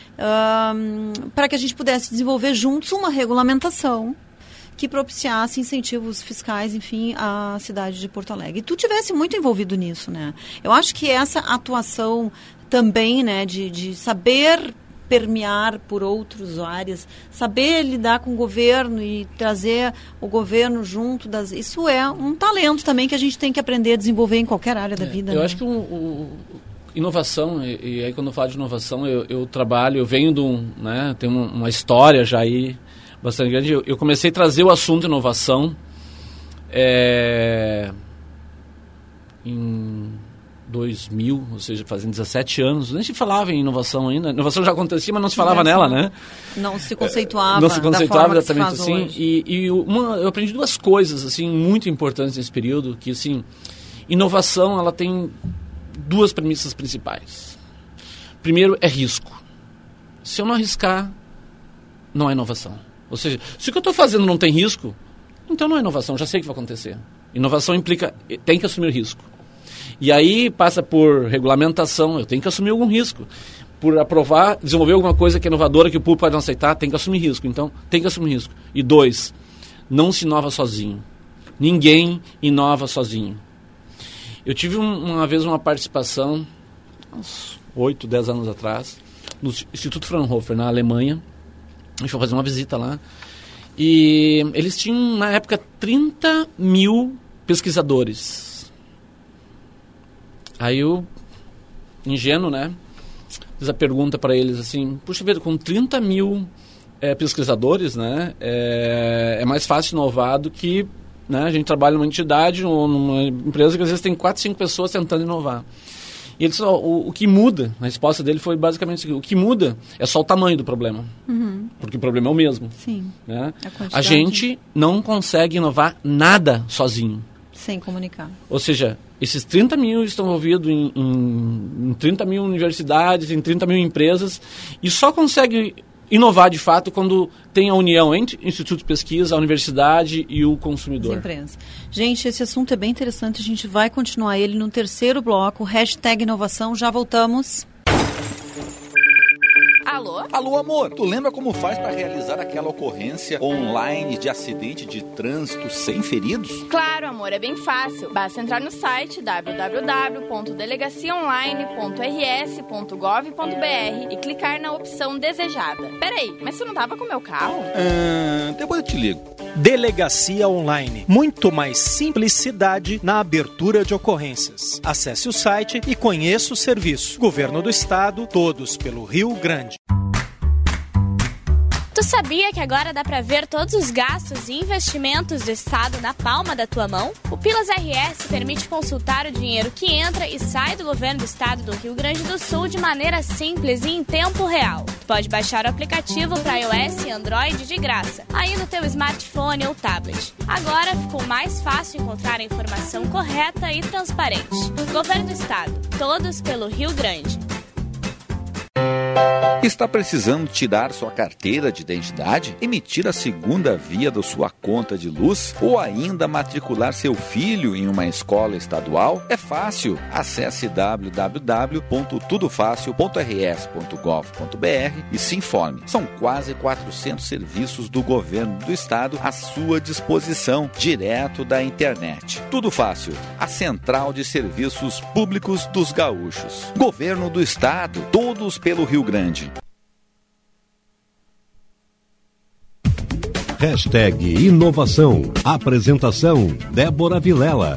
uh, para que a gente pudesse desenvolver juntos uma regulamentação que propiciasse incentivos fiscais, enfim, à cidade de Porto Alegre. E tu tivesse muito envolvido nisso, né? Eu acho que essa atuação também, né, de, de saber permear por outras áreas, saber lidar com o governo e trazer o governo junto das... Isso é um talento também que a gente tem que aprender a desenvolver em qualquer área da é, vida. Eu né? acho que o, o, inovação, e, e aí quando eu falo de inovação, eu, eu trabalho, eu venho de um, né, tem uma, uma história já aí bastante grande. Eu, eu comecei a trazer o assunto inovação é, em dois mil, ou seja, fazendo dezessete anos. Nem se falava em inovação ainda. A inovação já acontecia, mas não se falava é, nela, né? Não se conceituava. Não se conceituava da exatamente forma que se assim. E, e uma, eu aprendi duas coisas assim muito importantes nesse período, que assim, inovação ela tem duas premissas principais. Primeiro é risco. Se eu não arriscar, não é inovação. Ou seja, se o que eu estou fazendo não tem risco, então não é inovação, já sei o que vai acontecer. Inovação implica, tem que assumir risco. E aí passa por regulamentação, eu tenho que assumir algum risco. Por aprovar, desenvolver alguma coisa que é inovadora, que o público pode não aceitar, tem que assumir risco. Então, tem que assumir risco. E dois, não se inova sozinho. Ninguém inova sozinho. Eu tive um, uma vez uma participação, uns oito, dez anos atrás, no Instituto Fraunhofer, na Alemanha. A gente foi fazer uma visita lá. E eles tinham, na época, trinta mil pesquisadores. Aí eu, ingênuo, né, fiz a pergunta para eles assim, puxa vida, com trinta mil é, pesquisadores, né, é, é mais fácil inovar do que, né, a gente trabalha numa entidade ou numa empresa que às vezes tem quatro, cinco pessoas tentando inovar. E ele disse, ó, o, o que muda, a resposta dele foi basicamente isso aqui, o que muda é só o tamanho do problema, uhum. porque o problema é o mesmo. Sim. Né? A, a gente não consegue inovar nada sozinho. Sem comunicar. Ou seja, esses trinta mil estão envolvidos em, em, em trinta mil universidades, em trinta mil empresas, e só consegue inovar de fato quando tem a união entre o Instituto de Pesquisa, a universidade e o consumidor. As empresas. Gente, esse assunto é bem interessante, a gente vai continuar ele no terceiro bloco, hashtag inovação, já voltamos. Alô? Alô, amor, tu lembra como faz para realizar aquela ocorrência online de acidente de trânsito sem feridos? Claro, amor, é bem fácil. Basta entrar no site w w w ponto delegacia online ponto r s ponto gov ponto b r e clicar na opção desejada. Peraí, mas tu não tava com o meu carro? Ah, depois eu te ligo. Delegacia Online. Muito mais simplicidade na abertura de ocorrências. Acesse o site e conheça o serviço. Governo do Estado, todos pelo Rio Grande. Tu sabia que agora dá para ver todos os gastos e investimentos do Estado na palma da tua mão? O Pilas R S permite consultar o dinheiro que entra e sai do governo do Estado do Rio Grande do Sul de maneira simples e em tempo real. Tu pode baixar o aplicativo para iOS e Android de graça, aí no teu smartphone ou tablet. Agora ficou mais fácil encontrar a informação correta e transparente. Governo do Estado, todos pelo Rio Grande. Está precisando tirar sua carteira de identidade, emitir a segunda via da sua conta de luz ou ainda matricular seu filho em uma escola estadual? É fácil. Acesse w w w ponto tudo fácil ponto r s ponto gov ponto b r e se informe. São quase quatrocentos serviços do governo do estado à sua disposição, direto da internet. Tudo Fácil, a central de serviços públicos dos gaúchos. Governo do estado, todos pelo Rio Grande. Hashtag Inovação. Apresentação, Débora Vilela.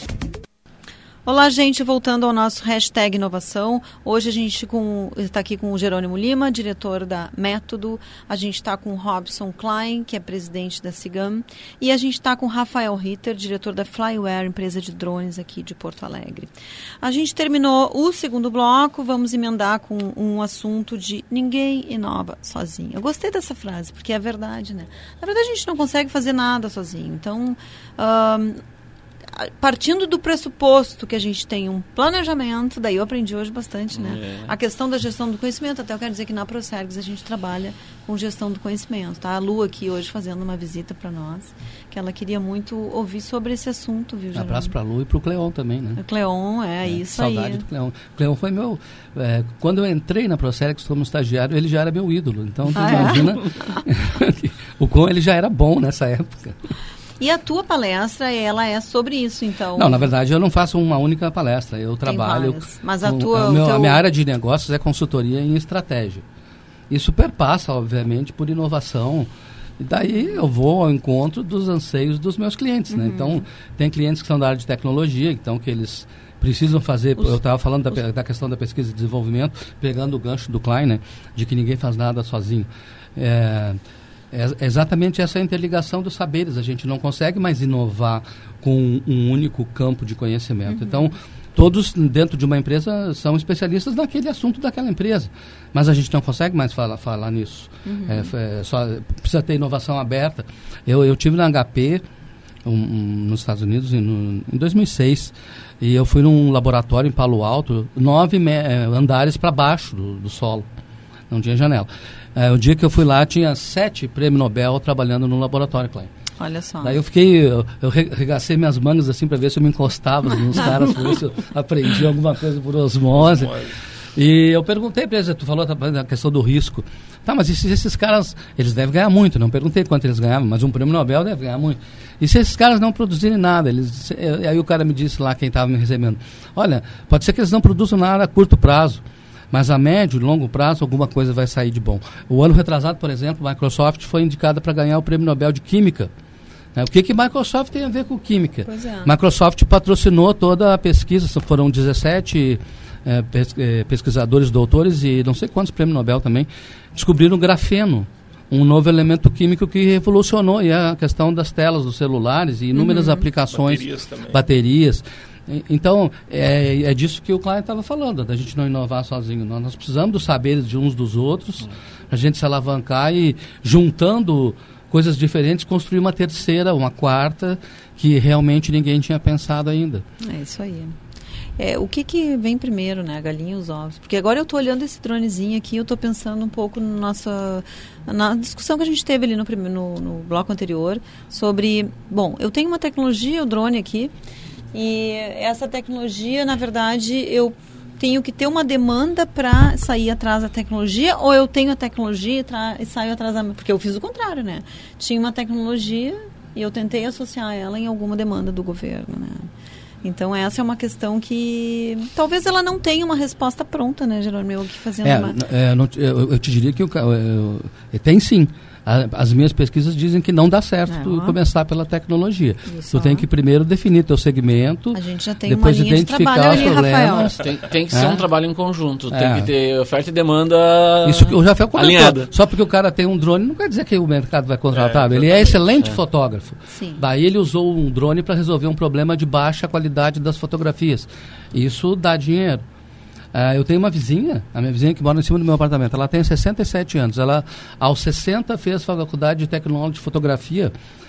Olá, gente, voltando ao nosso Hashtag Inovação. Hoje a gente está aqui com o Jerônimo Lima, diretor da Método. A gente está com o Robson Klein, que é presidente da Cigam. E a gente está com o Rafael Ritter, diretor da Flyware, empresa de drones aqui de Porto Alegre. A gente terminou o segundo bloco, vamos emendar com um assunto de ninguém inova sozinho. Eu gostei dessa frase, porque é verdade, né? Na verdade, a gente não consegue fazer nada sozinho. Então, um, partindo do pressuposto que a gente tem um planejamento, daí eu aprendi hoje bastante, né? É. A questão da gestão do conhecimento, até eu quero dizer que na Procergs a gente trabalha com gestão do conhecimento, tá? A Lu aqui hoje fazendo uma visita para nós, que ela queria muito ouvir sobre esse assunto, viu, Jerônimo? Abraço para a Lu e para o Cleon também, né? O Cleon, é, é isso saudade aí. Saudade do Cleon. O Cleon foi meu... É, quando eu entrei na Procergs como estagiário, ele já era meu ídolo, então tu ah, imagina... É? O Cleon, ele já era bom nessa época. E a tua palestra, ela é sobre isso, então? Não, na verdade, eu não faço uma única palestra. Eu trabalho... Mas a tua... O meu, teu... A minha área de negócios é consultoria em estratégia. Isso perpassa, obviamente, por inovação. E daí eu vou ao encontro dos anseios dos meus clientes, uhum. né? Então, tem clientes que são da área de tecnologia, então que eles precisam fazer... Os, eu estava falando da, os... da questão da pesquisa e desenvolvimento, pegando o gancho do Klein, né? De que ninguém faz nada sozinho. É... É exatamente essa interligação dos saberes. A gente não consegue mais inovar com um único campo de conhecimento. Uhum. Então, todos dentro de uma empresa são especialistas naquele assunto daquela empresa. Mas a gente não consegue mais falar, falar nisso. Uhum. É, é só, precisa ter inovação aberta. Eu, eu tive na H P, um, um, nos Estados Unidos, no, em dois mil e seis, e eu fui num laboratório em Palo Alto, nove me, andares para baixo do, do solo. Não tinha janela. É, o dia que eu fui lá, tinha sete prêmios Nobel trabalhando no laboratório, Klein. Olha só. Daí eu fiquei, eu, eu regacei minhas mangas assim para ver se eu me encostava nos caras, para ver se eu aprendi alguma coisa por osmose. E eu perguntei para eles, tu falou da questão do risco. Tá, mas e se esses caras, eles devem ganhar muito, não perguntei quanto eles ganhavam, mas um prêmio Nobel deve ganhar muito. E se esses caras não produzirem nada? Eles, aí o cara me disse lá, quem estava me recebendo, olha, pode ser que eles não produzam nada a curto prazo, mas a médio e longo prazo alguma coisa vai sair de bom. O ano retrasado, por exemplo, a Microsoft foi indicada para ganhar o Prêmio Nobel de Química. Né? O que que Microsoft tem a ver com química? Pois é. Microsoft patrocinou toda a pesquisa, foram dezessete é, pes, é, pesquisadores, doutores e não sei quantos Prêmios Nobel também, descobriram grafeno, um novo elemento químico que revolucionou e a questão das telas dos celulares e inúmeras uhum. aplicações, baterias, também. baterias. Então, é, é disso que o Klein estava falando, da gente não inovar sozinho. Nós, nós precisamos dos saberes de uns dos outros, uhum. a gente se alavancar e, juntando coisas diferentes, construir uma terceira, uma quarta, que realmente ninguém tinha pensado ainda. É isso aí. É, o que, que vem primeiro, né? A galinha e os ovos? Porque agora eu estou olhando esse dronezinho aqui, eu estou pensando um pouco no nossa, na discussão que a gente teve ali no, no, no bloco anterior, sobre... Bom, eu tenho uma tecnologia, o drone aqui, e essa tecnologia, na verdade, eu tenho que ter uma demanda para sair atrás da tecnologia, ou eu tenho a tecnologia e, tra- e saio atrás da... Porque eu fiz o contrário, né? Tinha uma tecnologia e eu tentei associar ela em alguma demanda do governo, né? Então essa é uma questão que talvez ela não tenha uma resposta pronta, né, Jerônimo? Aqui fazendo é, uma... é, não, eu, eu te diria que o, eu, eu, tem sim. As minhas pesquisas dizem que não dá certo é, tu começar pela tecnologia. Isso, tu tem que primeiro definir teu segmento, a gente já tem depois uma linha identificar de trabalho os ali, problemas. Tem, tem que é. ser um trabalho em conjunto, é. tem que ter oferta e demanda Isso que o Rafael comentou. Alinhada. Só porque o cara tem um drone não quer dizer que o mercado vai contratar. É, ele é excelente é. fotógrafo. Sim. Daí ele usou um drone para resolver um problema de baixa qualidade das fotografias. Isso dá dinheiro. Uh, eu tenho uma vizinha, a minha vizinha que mora em cima do meu apartamento, ela tem sessenta e sete anos, ela aos sessenta fez faculdade de tecnologia de fotografia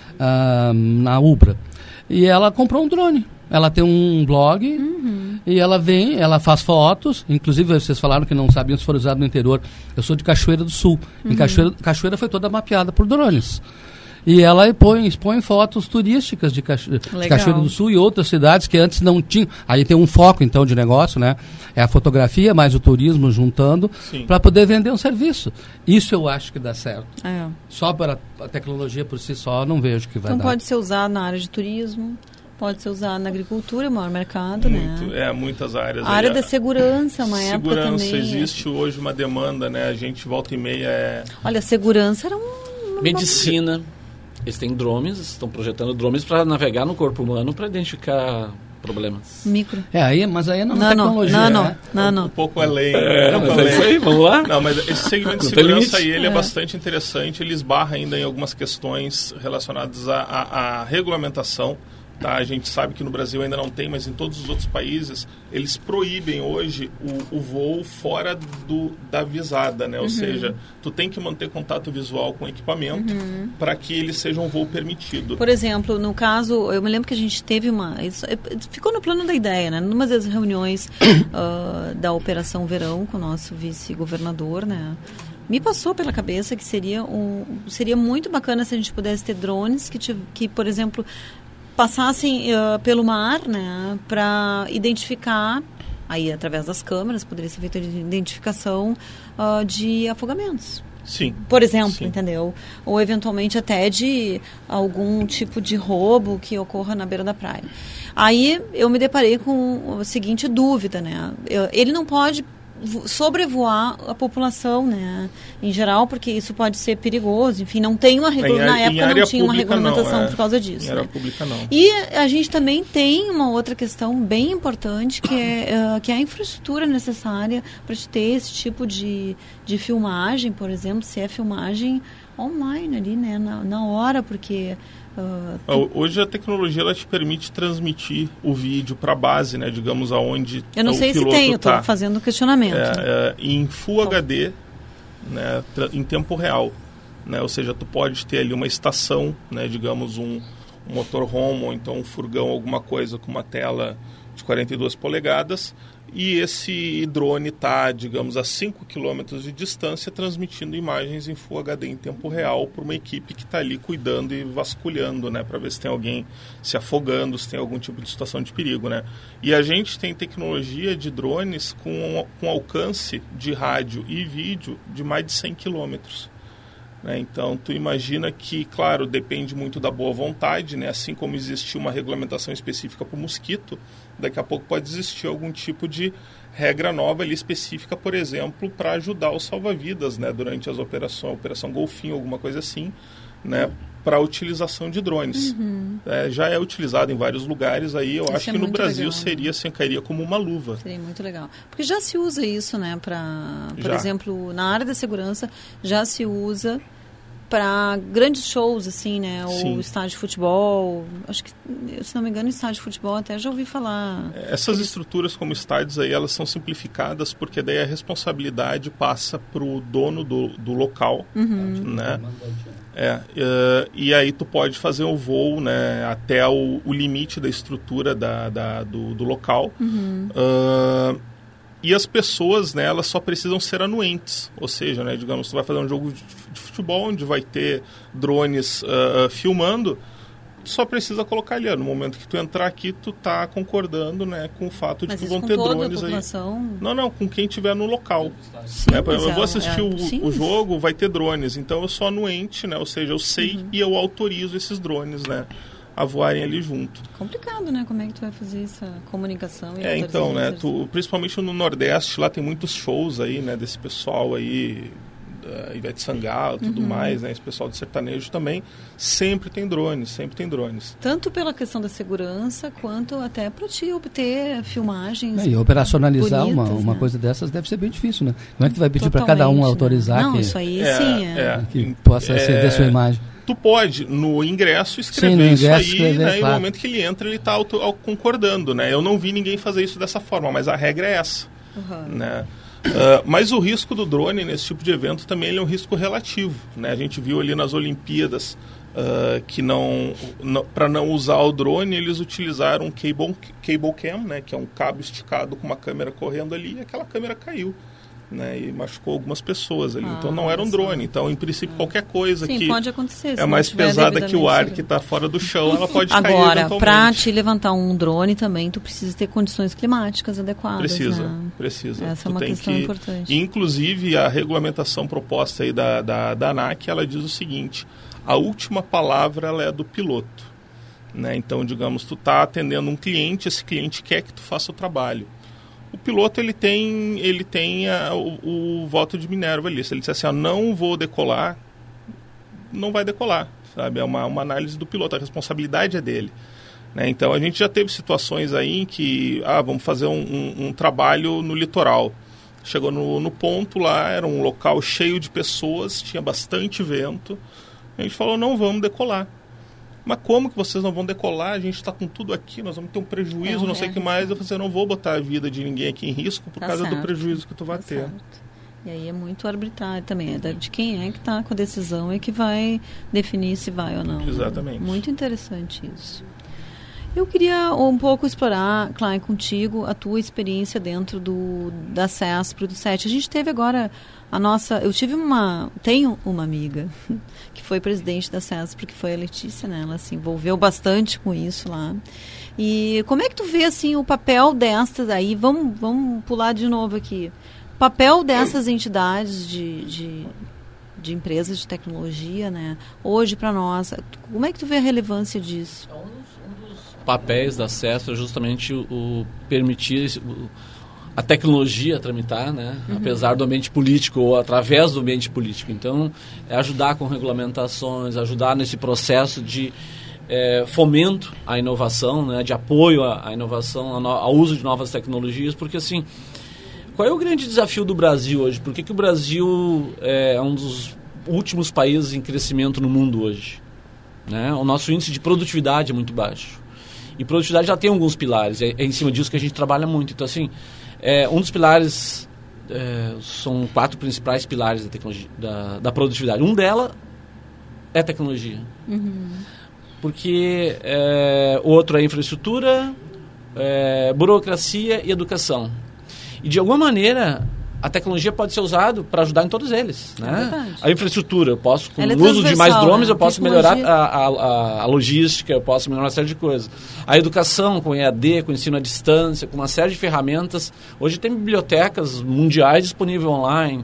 uh, na Ubra, e ela comprou um drone, ela tem um blog uhum. e ela vem, ela faz fotos, inclusive vocês falaram que não sabiam se for usado no interior, eu sou de Cachoeira do Sul, uhum. em Cachoeira, Cachoeira foi toda mapeada por drones. E ela expõe, expõe fotos turísticas de, Cacho... de Cachoeira do Sul e outras cidades que antes não tinham. Aí tem um foco, então, de negócio, né? É a fotografia mais o turismo juntando para poder vender um serviço. Isso eu acho que dá certo. É. Só para a tecnologia por si só, não vejo que vai então dar. Então pode ser usado na área de turismo, pode ser usado na agricultura, é o maior mercado, Muito, né? É, muitas áreas. A área aí, da segurança, uma segurança, época também. Segurança, existe hoje uma demanda, né? A gente volta e meia é... Olha, segurança era um... Medicina... Eles têm drones, estão projetando drones para navegar no corpo humano para identificar problemas. Micro. É, aí, mas aí é nanotecnologia. Não, não, né? não, não. Um pouco além. É, um mas pouco é isso aí, vamos lá? Não, mas esse segmento de segurança aí, ele é. é bastante interessante, ele esbarra ainda em algumas questões relacionadas à, à, à regulamentação. Tá? A gente sabe que no Brasil ainda não tem, mas em todos os outros países eles proíbem hoje o, o voo fora do, da visada, né? Ou uhum. seja, tu tem que manter contato visual com o equipamento uhum. para que ele seja um voo permitido. Por exemplo, no caso, eu me lembro que a gente teve uma... Isso, ficou no plano da ideia, né? Numa das reuniões uh, da Operação Verão com o nosso vice-governador, né? Me passou pela cabeça que seria, um, seria muito bacana se a gente pudesse ter drones que, que por exemplo... passassem uh, pelo mar, né, para identificar, aí através das câmeras, poderia ser feita a identificação uh, de afogamentos. Sim. Por exemplo, Sim. entendeu? Ou eventualmente até de algum tipo de roubo que ocorra na beira da praia. Aí eu me deparei com a seguinte dúvida, né? Eu, ele não pode sobrevoar a população, né, em geral, porque isso pode ser perigoso, enfim, não tem uma regula- na época não tinha uma regulamentação não, é. por causa disso. Em área né? pública não. E a gente também tem uma outra questão bem importante que é, uh, que é a infraestrutura necessária para ter esse tipo de, de filmagem, por exemplo, se é filmagem online ali, né, na, na hora, porque Uh, hoje a tecnologia ela te permite transmitir o vídeo para a base, né, digamos aonde eu não o sei piloto se tem, eu estou tá. fazendo questionamento. É, é, em Full H D, né, em tempo real, né, ou seja, tu pode ter ali uma estação, né, digamos um, um motorhome ou então um furgão, alguma coisa com uma tela de quarenta e duas polegadas, e esse drone está, digamos, a cinco quilômetros de distância transmitindo imagens em Full H D em tempo real para uma equipe que está ali cuidando e vasculhando, né, para ver se tem alguém se afogando, se tem algum tipo de situação de perigo, né. E a gente tem tecnologia de drones com, com alcance de rádio e vídeo de mais de cem quilômetros. Né? Então, tu imagina que, claro, depende muito da boa vontade, né? Assim como existe uma regulamentação específica para o mosquito, daqui a pouco pode existir algum tipo de regra nova ali específica, por exemplo, para ajudar os salva-vidas, né? Durante as operações, Operação Golfinho, alguma coisa assim, né? Para a utilização de drones. Uhum. É, já é utilizado em vários lugares, aí eu isso acho é que no Brasil legal, seria, né? Cairia como uma luva. Seria muito legal. Porque já se usa isso, né? Pra, por já. exemplo, na área da segurança, já se usa para grandes shows, assim, né? Ou estádio de futebol. Acho que, se não me engano, estádio de futebol até já ouvi falar. Essas estruturas como estádios aí, elas são simplificadas porque daí a responsabilidade passa para o dono do, do local, uhum. né? É, uh, e aí tu pode fazer o voo, né, até o, o limite da estrutura da, da, do, do local. Uhum. Uh, e as pessoas, né, elas só precisam ser anuentes. Ou seja, né, digamos, tu vai fazer um jogo de, de futebol onde vai ter drones uh, filmando, tu só precisa colocar ali. Ó, no momento que tu entrar aqui, tu tá concordando, né, com o fato de Mas que isso vão com ter toda drones a população? aí. Não, não, com quem tiver no local. Sim, né? Eu vou é, assistir é, o, o jogo, vai ter drones. Então eu sou anuente, né? Ou seja, eu sei uhum. e eu autorizo esses drones, né? a voarem ali junto. Complicado, né? Como é que tu vai fazer essa comunicação? E é, então, né? Tu, principalmente no Nordeste, lá tem muitos shows aí, né? Desse pessoal aí, da Ivete Sangalo, tudo uhum. mais, né? Esse pessoal do sertanejo também, sempre tem drones, sempre tem drones. Tanto pela questão da segurança, quanto até para te obter filmagens. É, e operacionalizar bonitas, uma, uma né? coisa dessas deve ser bem difícil, né? Como é que tu vai pedir para cada um autorizar? Né? Não, que, isso aí é, sim, é. é que possa é, ceder sua imagem. Tu pode, no ingresso, escrever Sim, no ingresso, isso aí, escrever, né? Claro. E no momento que ele entra, ele está concordando, né? Eu não vi ninguém fazer isso dessa forma, mas a regra é essa, uhum. né? Uh, mas o risco do drone nesse tipo de evento também ele é um risco relativo, né? A gente viu ali nas Olimpíadas uh, que não, não para não usar o drone, eles utilizaram um cable, cable cam, né? Que é um cabo esticado com uma câmera correndo ali, e aquela câmera caiu. Né, e machucou algumas pessoas ali. Ah, então não era um drone. Então, em princípio, é. qualquer coisa Sim, que pode acontecer, é mais pesada que o ar que está fora do chão, ela pode Agora, cair eventualmente. Agora, para te levantar um drone também, tu precisa ter condições climáticas adequadas. Precisa, né? precisa. Essa tu é uma tem questão que, importante. Inclusive, a regulamentação proposta aí da, da, da ANAC, ela diz o seguinte, a última palavra ela é do piloto. Né? Então, digamos, tu está atendendo um cliente, esse cliente quer que tu faça o trabalho. O piloto ele tem, ele tem a, o, o voto de Minerva ali. Se ele disser assim, ó, não vou decolar, não vai decolar, sabe? É uma, uma análise do piloto, a responsabilidade é dele. Né? Então, a gente já teve situações aí em que, ah, vamos fazer um, um, um trabalho no litoral. Chegou no, no ponto lá, era um local cheio de pessoas, tinha bastante vento. A gente falou, não vamos decolar. Mas como que vocês não vão decolar? A gente está com tudo aqui, nós vamos ter um prejuízo, é, não sei o é, que mais. Eu falei, eu não vou botar a vida de ninguém aqui em risco por tá causa certo, do prejuízo que tu vai tá ter. Certo. E aí é muito arbitrário também, é de quem é que está com a decisão e que vai definir se vai ou não. Exatamente. Muito interessante isso. Eu queria um pouco explorar, Klein, contigo, a tua experiência dentro do, da CESPRO, do S E T. A gente teve agora a nossa... Eu tive uma... Tenho uma amiga que foi presidente da CESPRO, que foi a Letícia, né? Ela se envolveu bastante com isso lá. E como é que tu vê, assim, o papel destas aí? Vamos, vamos pular de novo aqui. O papel dessas entidades de... de de empresas de tecnologia, né? Hoje, para nós, como é que tu vê a relevância disso? Um dos papéis da CESPRO é justamente o, o permitir o, a tecnologia tramitar, né? Uhum. Apesar do ambiente político ou através do ambiente político. Então, é ajudar com regulamentações, ajudar nesse processo de é, fomento à inovação, né? De apoio à, à inovação, ao, ao uso de novas tecnologias, porque assim... Qual é o grande desafio do Brasil hoje? Por que, que o Brasil é um dos últimos países em crescimento no mundo hoje? Né? O nosso índice de produtividade é muito baixo. E produtividade já tem alguns pilares, é, é em cima disso que a gente trabalha muito. Então, assim, é, um dos pilares, é, são quatro principais pilares da, tecnologia, da, da produtividade. Um delas é tecnologia. Uhum. Porque é, o outro é infraestrutura, é, burocracia e educação. E, de alguma maneira, a tecnologia pode ser usada para ajudar em todos eles. Né? É a infraestrutura, eu posso, com o uso de mais drones, né? eu posso melhorar a, a, a logística, eu posso melhorar uma série de coisas. A educação, com E A D, com ensino à distância, com uma série de ferramentas. Hoje tem bibliotecas mundiais disponíveis online.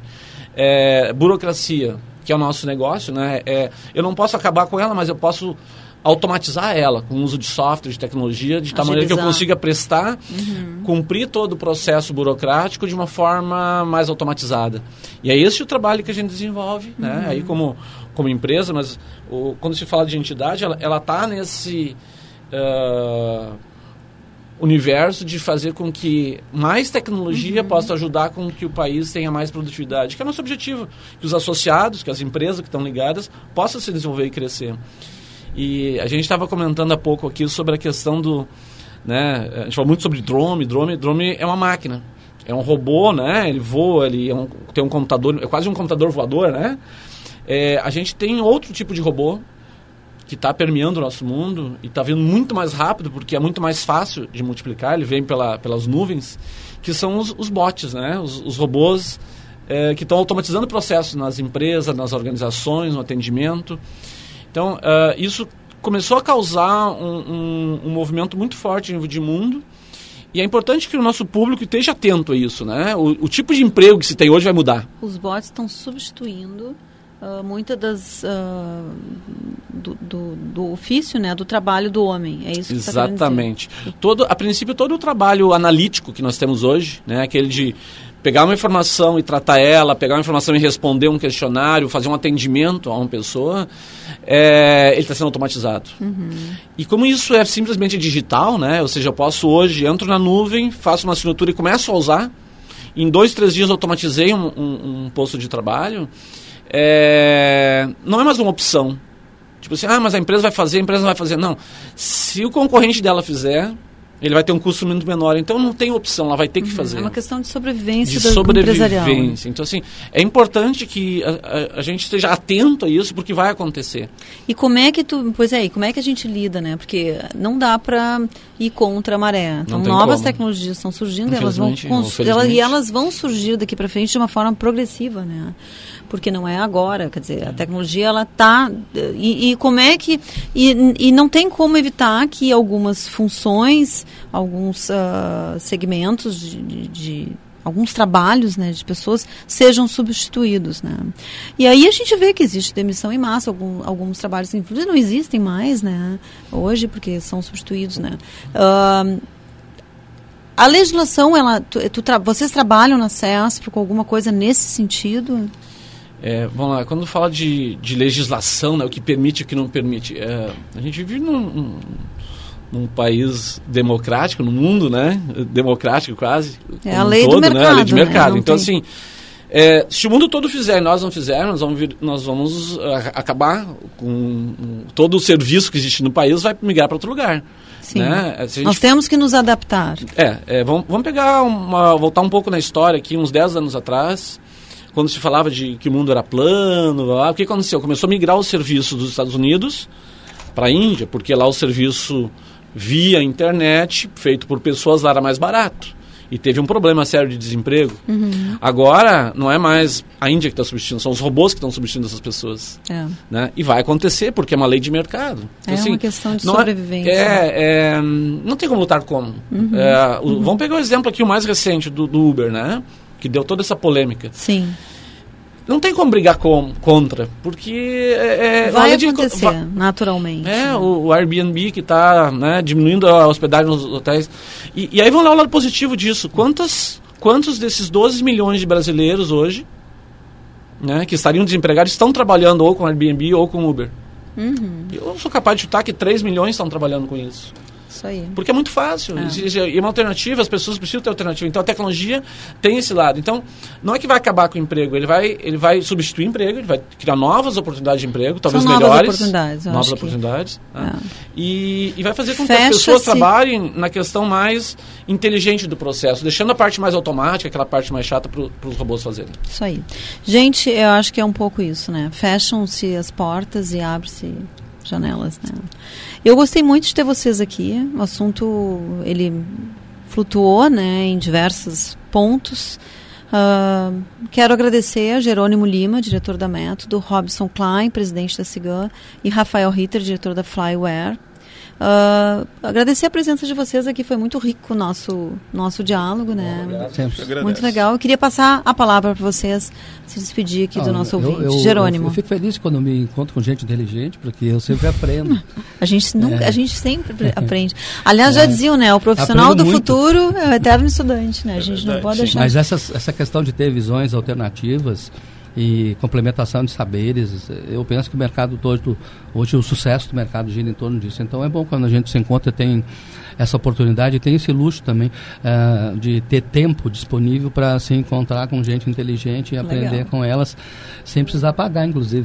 É, burocracia, que é o nosso negócio. Né? É, eu não posso acabar com ela, mas eu posso... automatizar ela com o uso de software, de tecnologia, de tal maneira que eu consiga prestar, uhum. cumprir todo o processo burocrático de uma forma mais automatizada. E é esse o trabalho que a gente desenvolve, uhum. né? Aí como, como empresa, mas o, quando se fala de entidade, ela está nesse uh, universo de fazer com que mais tecnologia uhum. possa ajudar com que o país tenha mais produtividade, que é o nosso objetivo, que os associados, que as empresas que estão ligadas, possam se desenvolver e crescer. E a gente estava comentando há pouco aqui sobre a questão do... Né, a gente falou muito sobre drone. Drone, drone é uma máquina. É um robô, né? Ele voa, ele é um, tem um computador... É quase um computador voador, né? É, a gente tem outro tipo de robô que está permeando o nosso mundo e está vindo muito mais rápido, porque é muito mais fácil de multiplicar. Ele vem pela, pelas nuvens, que são os, os bots, né? Os, os robôs é, que estão automatizando o processo nas empresas, nas organizações, no atendimento... Então, uh, isso começou a causar um, um, um movimento muito forte de mundo, e é importante que o nosso público esteja atento a isso, né? O, o tipo de emprego que se tem hoje vai mudar. Os bots estão substituindo uh, muitas das uh, do, do, do ofício, né, do trabalho do homem. É isso que você está querendo dizer. Exatamente. Todo, a princípio, todo o trabalho analítico que nós temos hoje, né, aquele de pegar uma informação e tratar ela, pegar uma informação e responder um questionário, fazer um atendimento a uma pessoa, é, ele está sendo automatizado. Uhum. E como isso é simplesmente digital, né, ou seja, eu posso hoje, entro na nuvem, faço uma assinatura e começo a usar, em dois, três dias automatizei um, um, um posto de trabalho, é, não é mais uma opção. Tipo assim, ah, mas a empresa vai fazer, a empresa não vai fazer. Não, se o concorrente dela fizer, ele vai ter um custo muito menor. Então não tem opção, ela vai ter que uhum. fazer. É uma questão de sobrevivência de do sobrevivência. empresarial. Né? Então assim, é importante que a, a, a gente esteja atento a isso, porque vai acontecer. E como é que tu, pois é, e como é que a gente lida, né? Porque não dá para ir contra a maré. Então novas como. tecnologias estão surgindo, elas vão elas, e elas vão surgir daqui para frente de uma forma progressiva, né? Porque não é agora, quer dizer, a tecnologia ela está e, e como é que e, e não tem como evitar que algumas funções, alguns uh, segmentos de, de, de alguns trabalhos, né, de pessoas sejam substituídos, né? E aí a gente vê que existe demissão em massa, algum, alguns trabalhos que inclusive não existem mais, né, hoje porque são substituídos, né? Uh, a legislação, ela, tu, tu tra- vocês trabalham na CESP com alguma coisa nesse sentido? É, vamos lá, quando fala de, de legislação, né, o que permite e o que não permite, é, a gente vive num, num, num país democrático, no mundo, né, democrático quase, é a lei todo, do mercado, né, a lei de mercado. Né? Então, tem... assim, é, se o mundo todo fizer e nós não fizermos, nós vamos, vir, nós vamos a, acabar com um, todo o serviço que existe no país vai migrar para outro lugar. Sim. Né? Gente... Nós temos que nos adaptar. É, é vamos, vamos pegar uma, voltar um pouco na história aqui, uns dez anos atrás, quando se falava de que o mundo era plano, ah, o que aconteceu? Começou a migrar o serviço dos Estados Unidos para a Índia, porque lá o serviço via internet, feito por pessoas, lá era mais barato. E teve um problema sério de desemprego. Uhum. Agora, não é mais a Índia que está substituindo, são os robôs que estão substituindo essas pessoas. É. Né? E vai acontecer, porque é uma lei de mercado. Então, é assim, uma questão de não sobrevivência. É, é, não tem como lutar como. Uhum. É, o, uhum. Vamos pegar o exemplo aqui, o mais recente, do, do Uber, né? Que deu toda essa polêmica. Sim. Não tem como brigar com, contra, porque... É, vai acontecer, de, vai, naturalmente. É, né? o, o Airbnb que está, né, diminuindo a hospedagem nos hotéis. E, e aí vamos lá o lado positivo disso. Quantos, quantos desses doze milhões de brasileiros hoje, né, que estariam desempregados, estão trabalhando ou com Airbnb ou com Uber? Uhum. Eu sou capaz de chutar que três milhões estão trabalhando com isso. Isso aí. Porque é muito fácil. É. E uma alternativa, as pessoas precisam ter alternativa. Então a tecnologia tem esse lado. Então, não é que vai acabar com o emprego, ele vai, ele vai substituir emprego, ele vai criar novas oportunidades de emprego, talvez São melhores. Novas oportunidades. Novas acho oportunidades. Que... Né? É. E, e vai fazer com Fecha-se. que as pessoas trabalhem na questão mais inteligente do processo, deixando a parte mais automática, aquela parte mais chata para os robôs fazerem. Isso aí. Gente, eu acho que é um pouco isso, né? Fecham-se as portas e abre-se janelas, né? Eu gostei muito de ter vocês aqui. O assunto, ele flutuou, né, em diversos pontos. Uh, quero agradecer a Jerônimo Lima, diretor da Método, Robson Klein, presidente da Cigan, e Rafael Ritter, diretor da Flyware. Uh, agradecer a presença de vocês aqui, foi muito rico o nosso, nosso diálogo, né? Bom, muito legal. Eu queria passar a palavra para vocês se despedir aqui ah, do nosso eu, ouvinte. Eu, Jerônimo. Eu, eu fico feliz quando me encontro com gente inteligente, porque eu sempre aprendo. a, gente nunca, é. a gente sempre aprende. Aliás, é. já diziam, né? O profissional aprendo do muito. futuro é o eterno estudante, né? A gente é não pode deixar... Mas essa, essa questão de ter visões alternativas e complementação de saberes, eu penso que o mercado todo, hoje o sucesso do mercado gira em torno disso. Então é bom quando a gente se encontra e tem essa oportunidade, tem esse luxo também uh, de ter tempo disponível para se encontrar com gente inteligente e aprender Legal. com elas, sem precisar pagar, inclusive.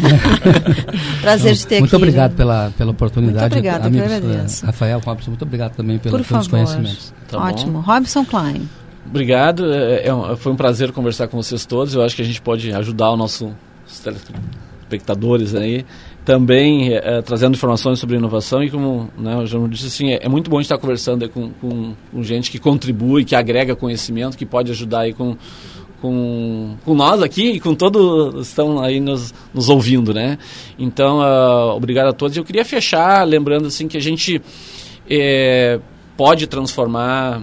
Prazer então, de ter muito aqui. Muito obrigado pela, pela oportunidade. Muito obrigado, amigos, eu agradeço. Uh, Rafael, Robson, muito obrigado também pela, Por pelos favor. conhecimentos. Tá Ótimo. Bom. Robson Klein. Obrigado, é, é, foi um prazer conversar com vocês todos. Eu acho que a gente pode ajudar os nossos telespectadores aí, também é, trazendo informações sobre inovação. E como, né, o João disse, assim, é, é muito bom estar conversando aí com, com, com gente que contribui, que agrega conhecimento, que pode ajudar aí com, com, com nós aqui e com todos que estão aí nos, nos ouvindo, né? Então, uh, obrigado a todos. Eu queria fechar lembrando assim, que a gente é, pode transformar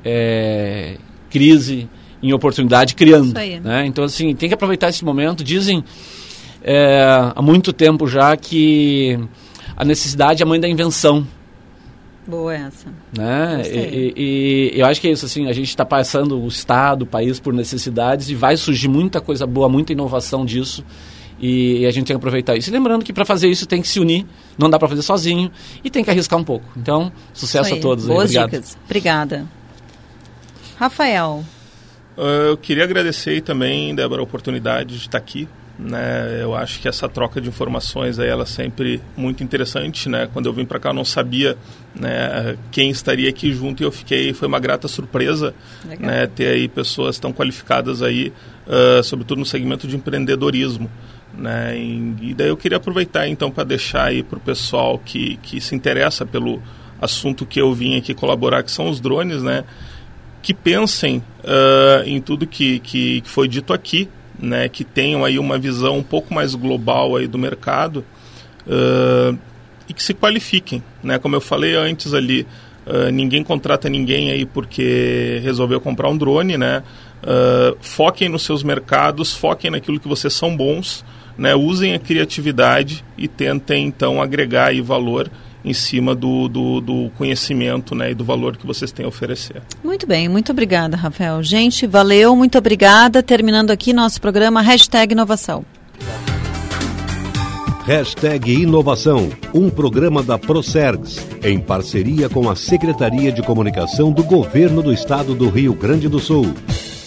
é, crise em oportunidade criando, né? Então assim, tem que aproveitar esse momento. Dizem é, há muito tempo já que a necessidade é a mãe da invenção. Boa essa. Né? E, e, e eu acho que é isso, assim, a gente está passando o Estado, o país por necessidades e vai surgir muita coisa boa, muita inovação disso e a gente tem que aproveitar isso. E lembrando que para fazer isso tem que se unir, não dá para fazer sozinho e tem que arriscar um pouco. Então, sucesso a todos. Boas aí. Obrigado. Dicas. Obrigada. Rafael. Eu queria agradecer também, Débora, a oportunidade de estar aqui. Né, eu acho que essa troca de informações aí, ela é sempre muito interessante, né? Quando eu vim para cá eu não sabia, né, quem estaria aqui junto e eu fiquei, foi uma grata surpresa, né, ter aí pessoas tão qualificadas aí, uh, sobretudo no segmento de empreendedorismo, né? E, e daí eu queria aproveitar então para deixar aí para o pessoal que, que se interessa pelo assunto que eu vim aqui colaborar, que são os drones, né, que pensem uh, em tudo que, que, que foi dito aqui, né, que tenham aí uma visão um pouco mais global aí do mercado uh, e que se qualifiquem, né? Como eu falei antes ali, uh, ninguém contrata ninguém aí porque resolveu comprar um drone, né? Uh, foquem nos seus mercados, foquem naquilo que vocês são bons, né? Usem a criatividade e tentem então agregar aí valor em cima do, do, do conhecimento, né, e do valor que vocês têm a oferecer. Muito bem, muito obrigada, Rafael. Gente, valeu, muito obrigada. Terminando aqui nosso programa Hashtag Inovação. Hashtag Inovação, um programa da Procergs, em parceria com a Secretaria de Comunicação do Governo do Estado do Rio Grande do Sul.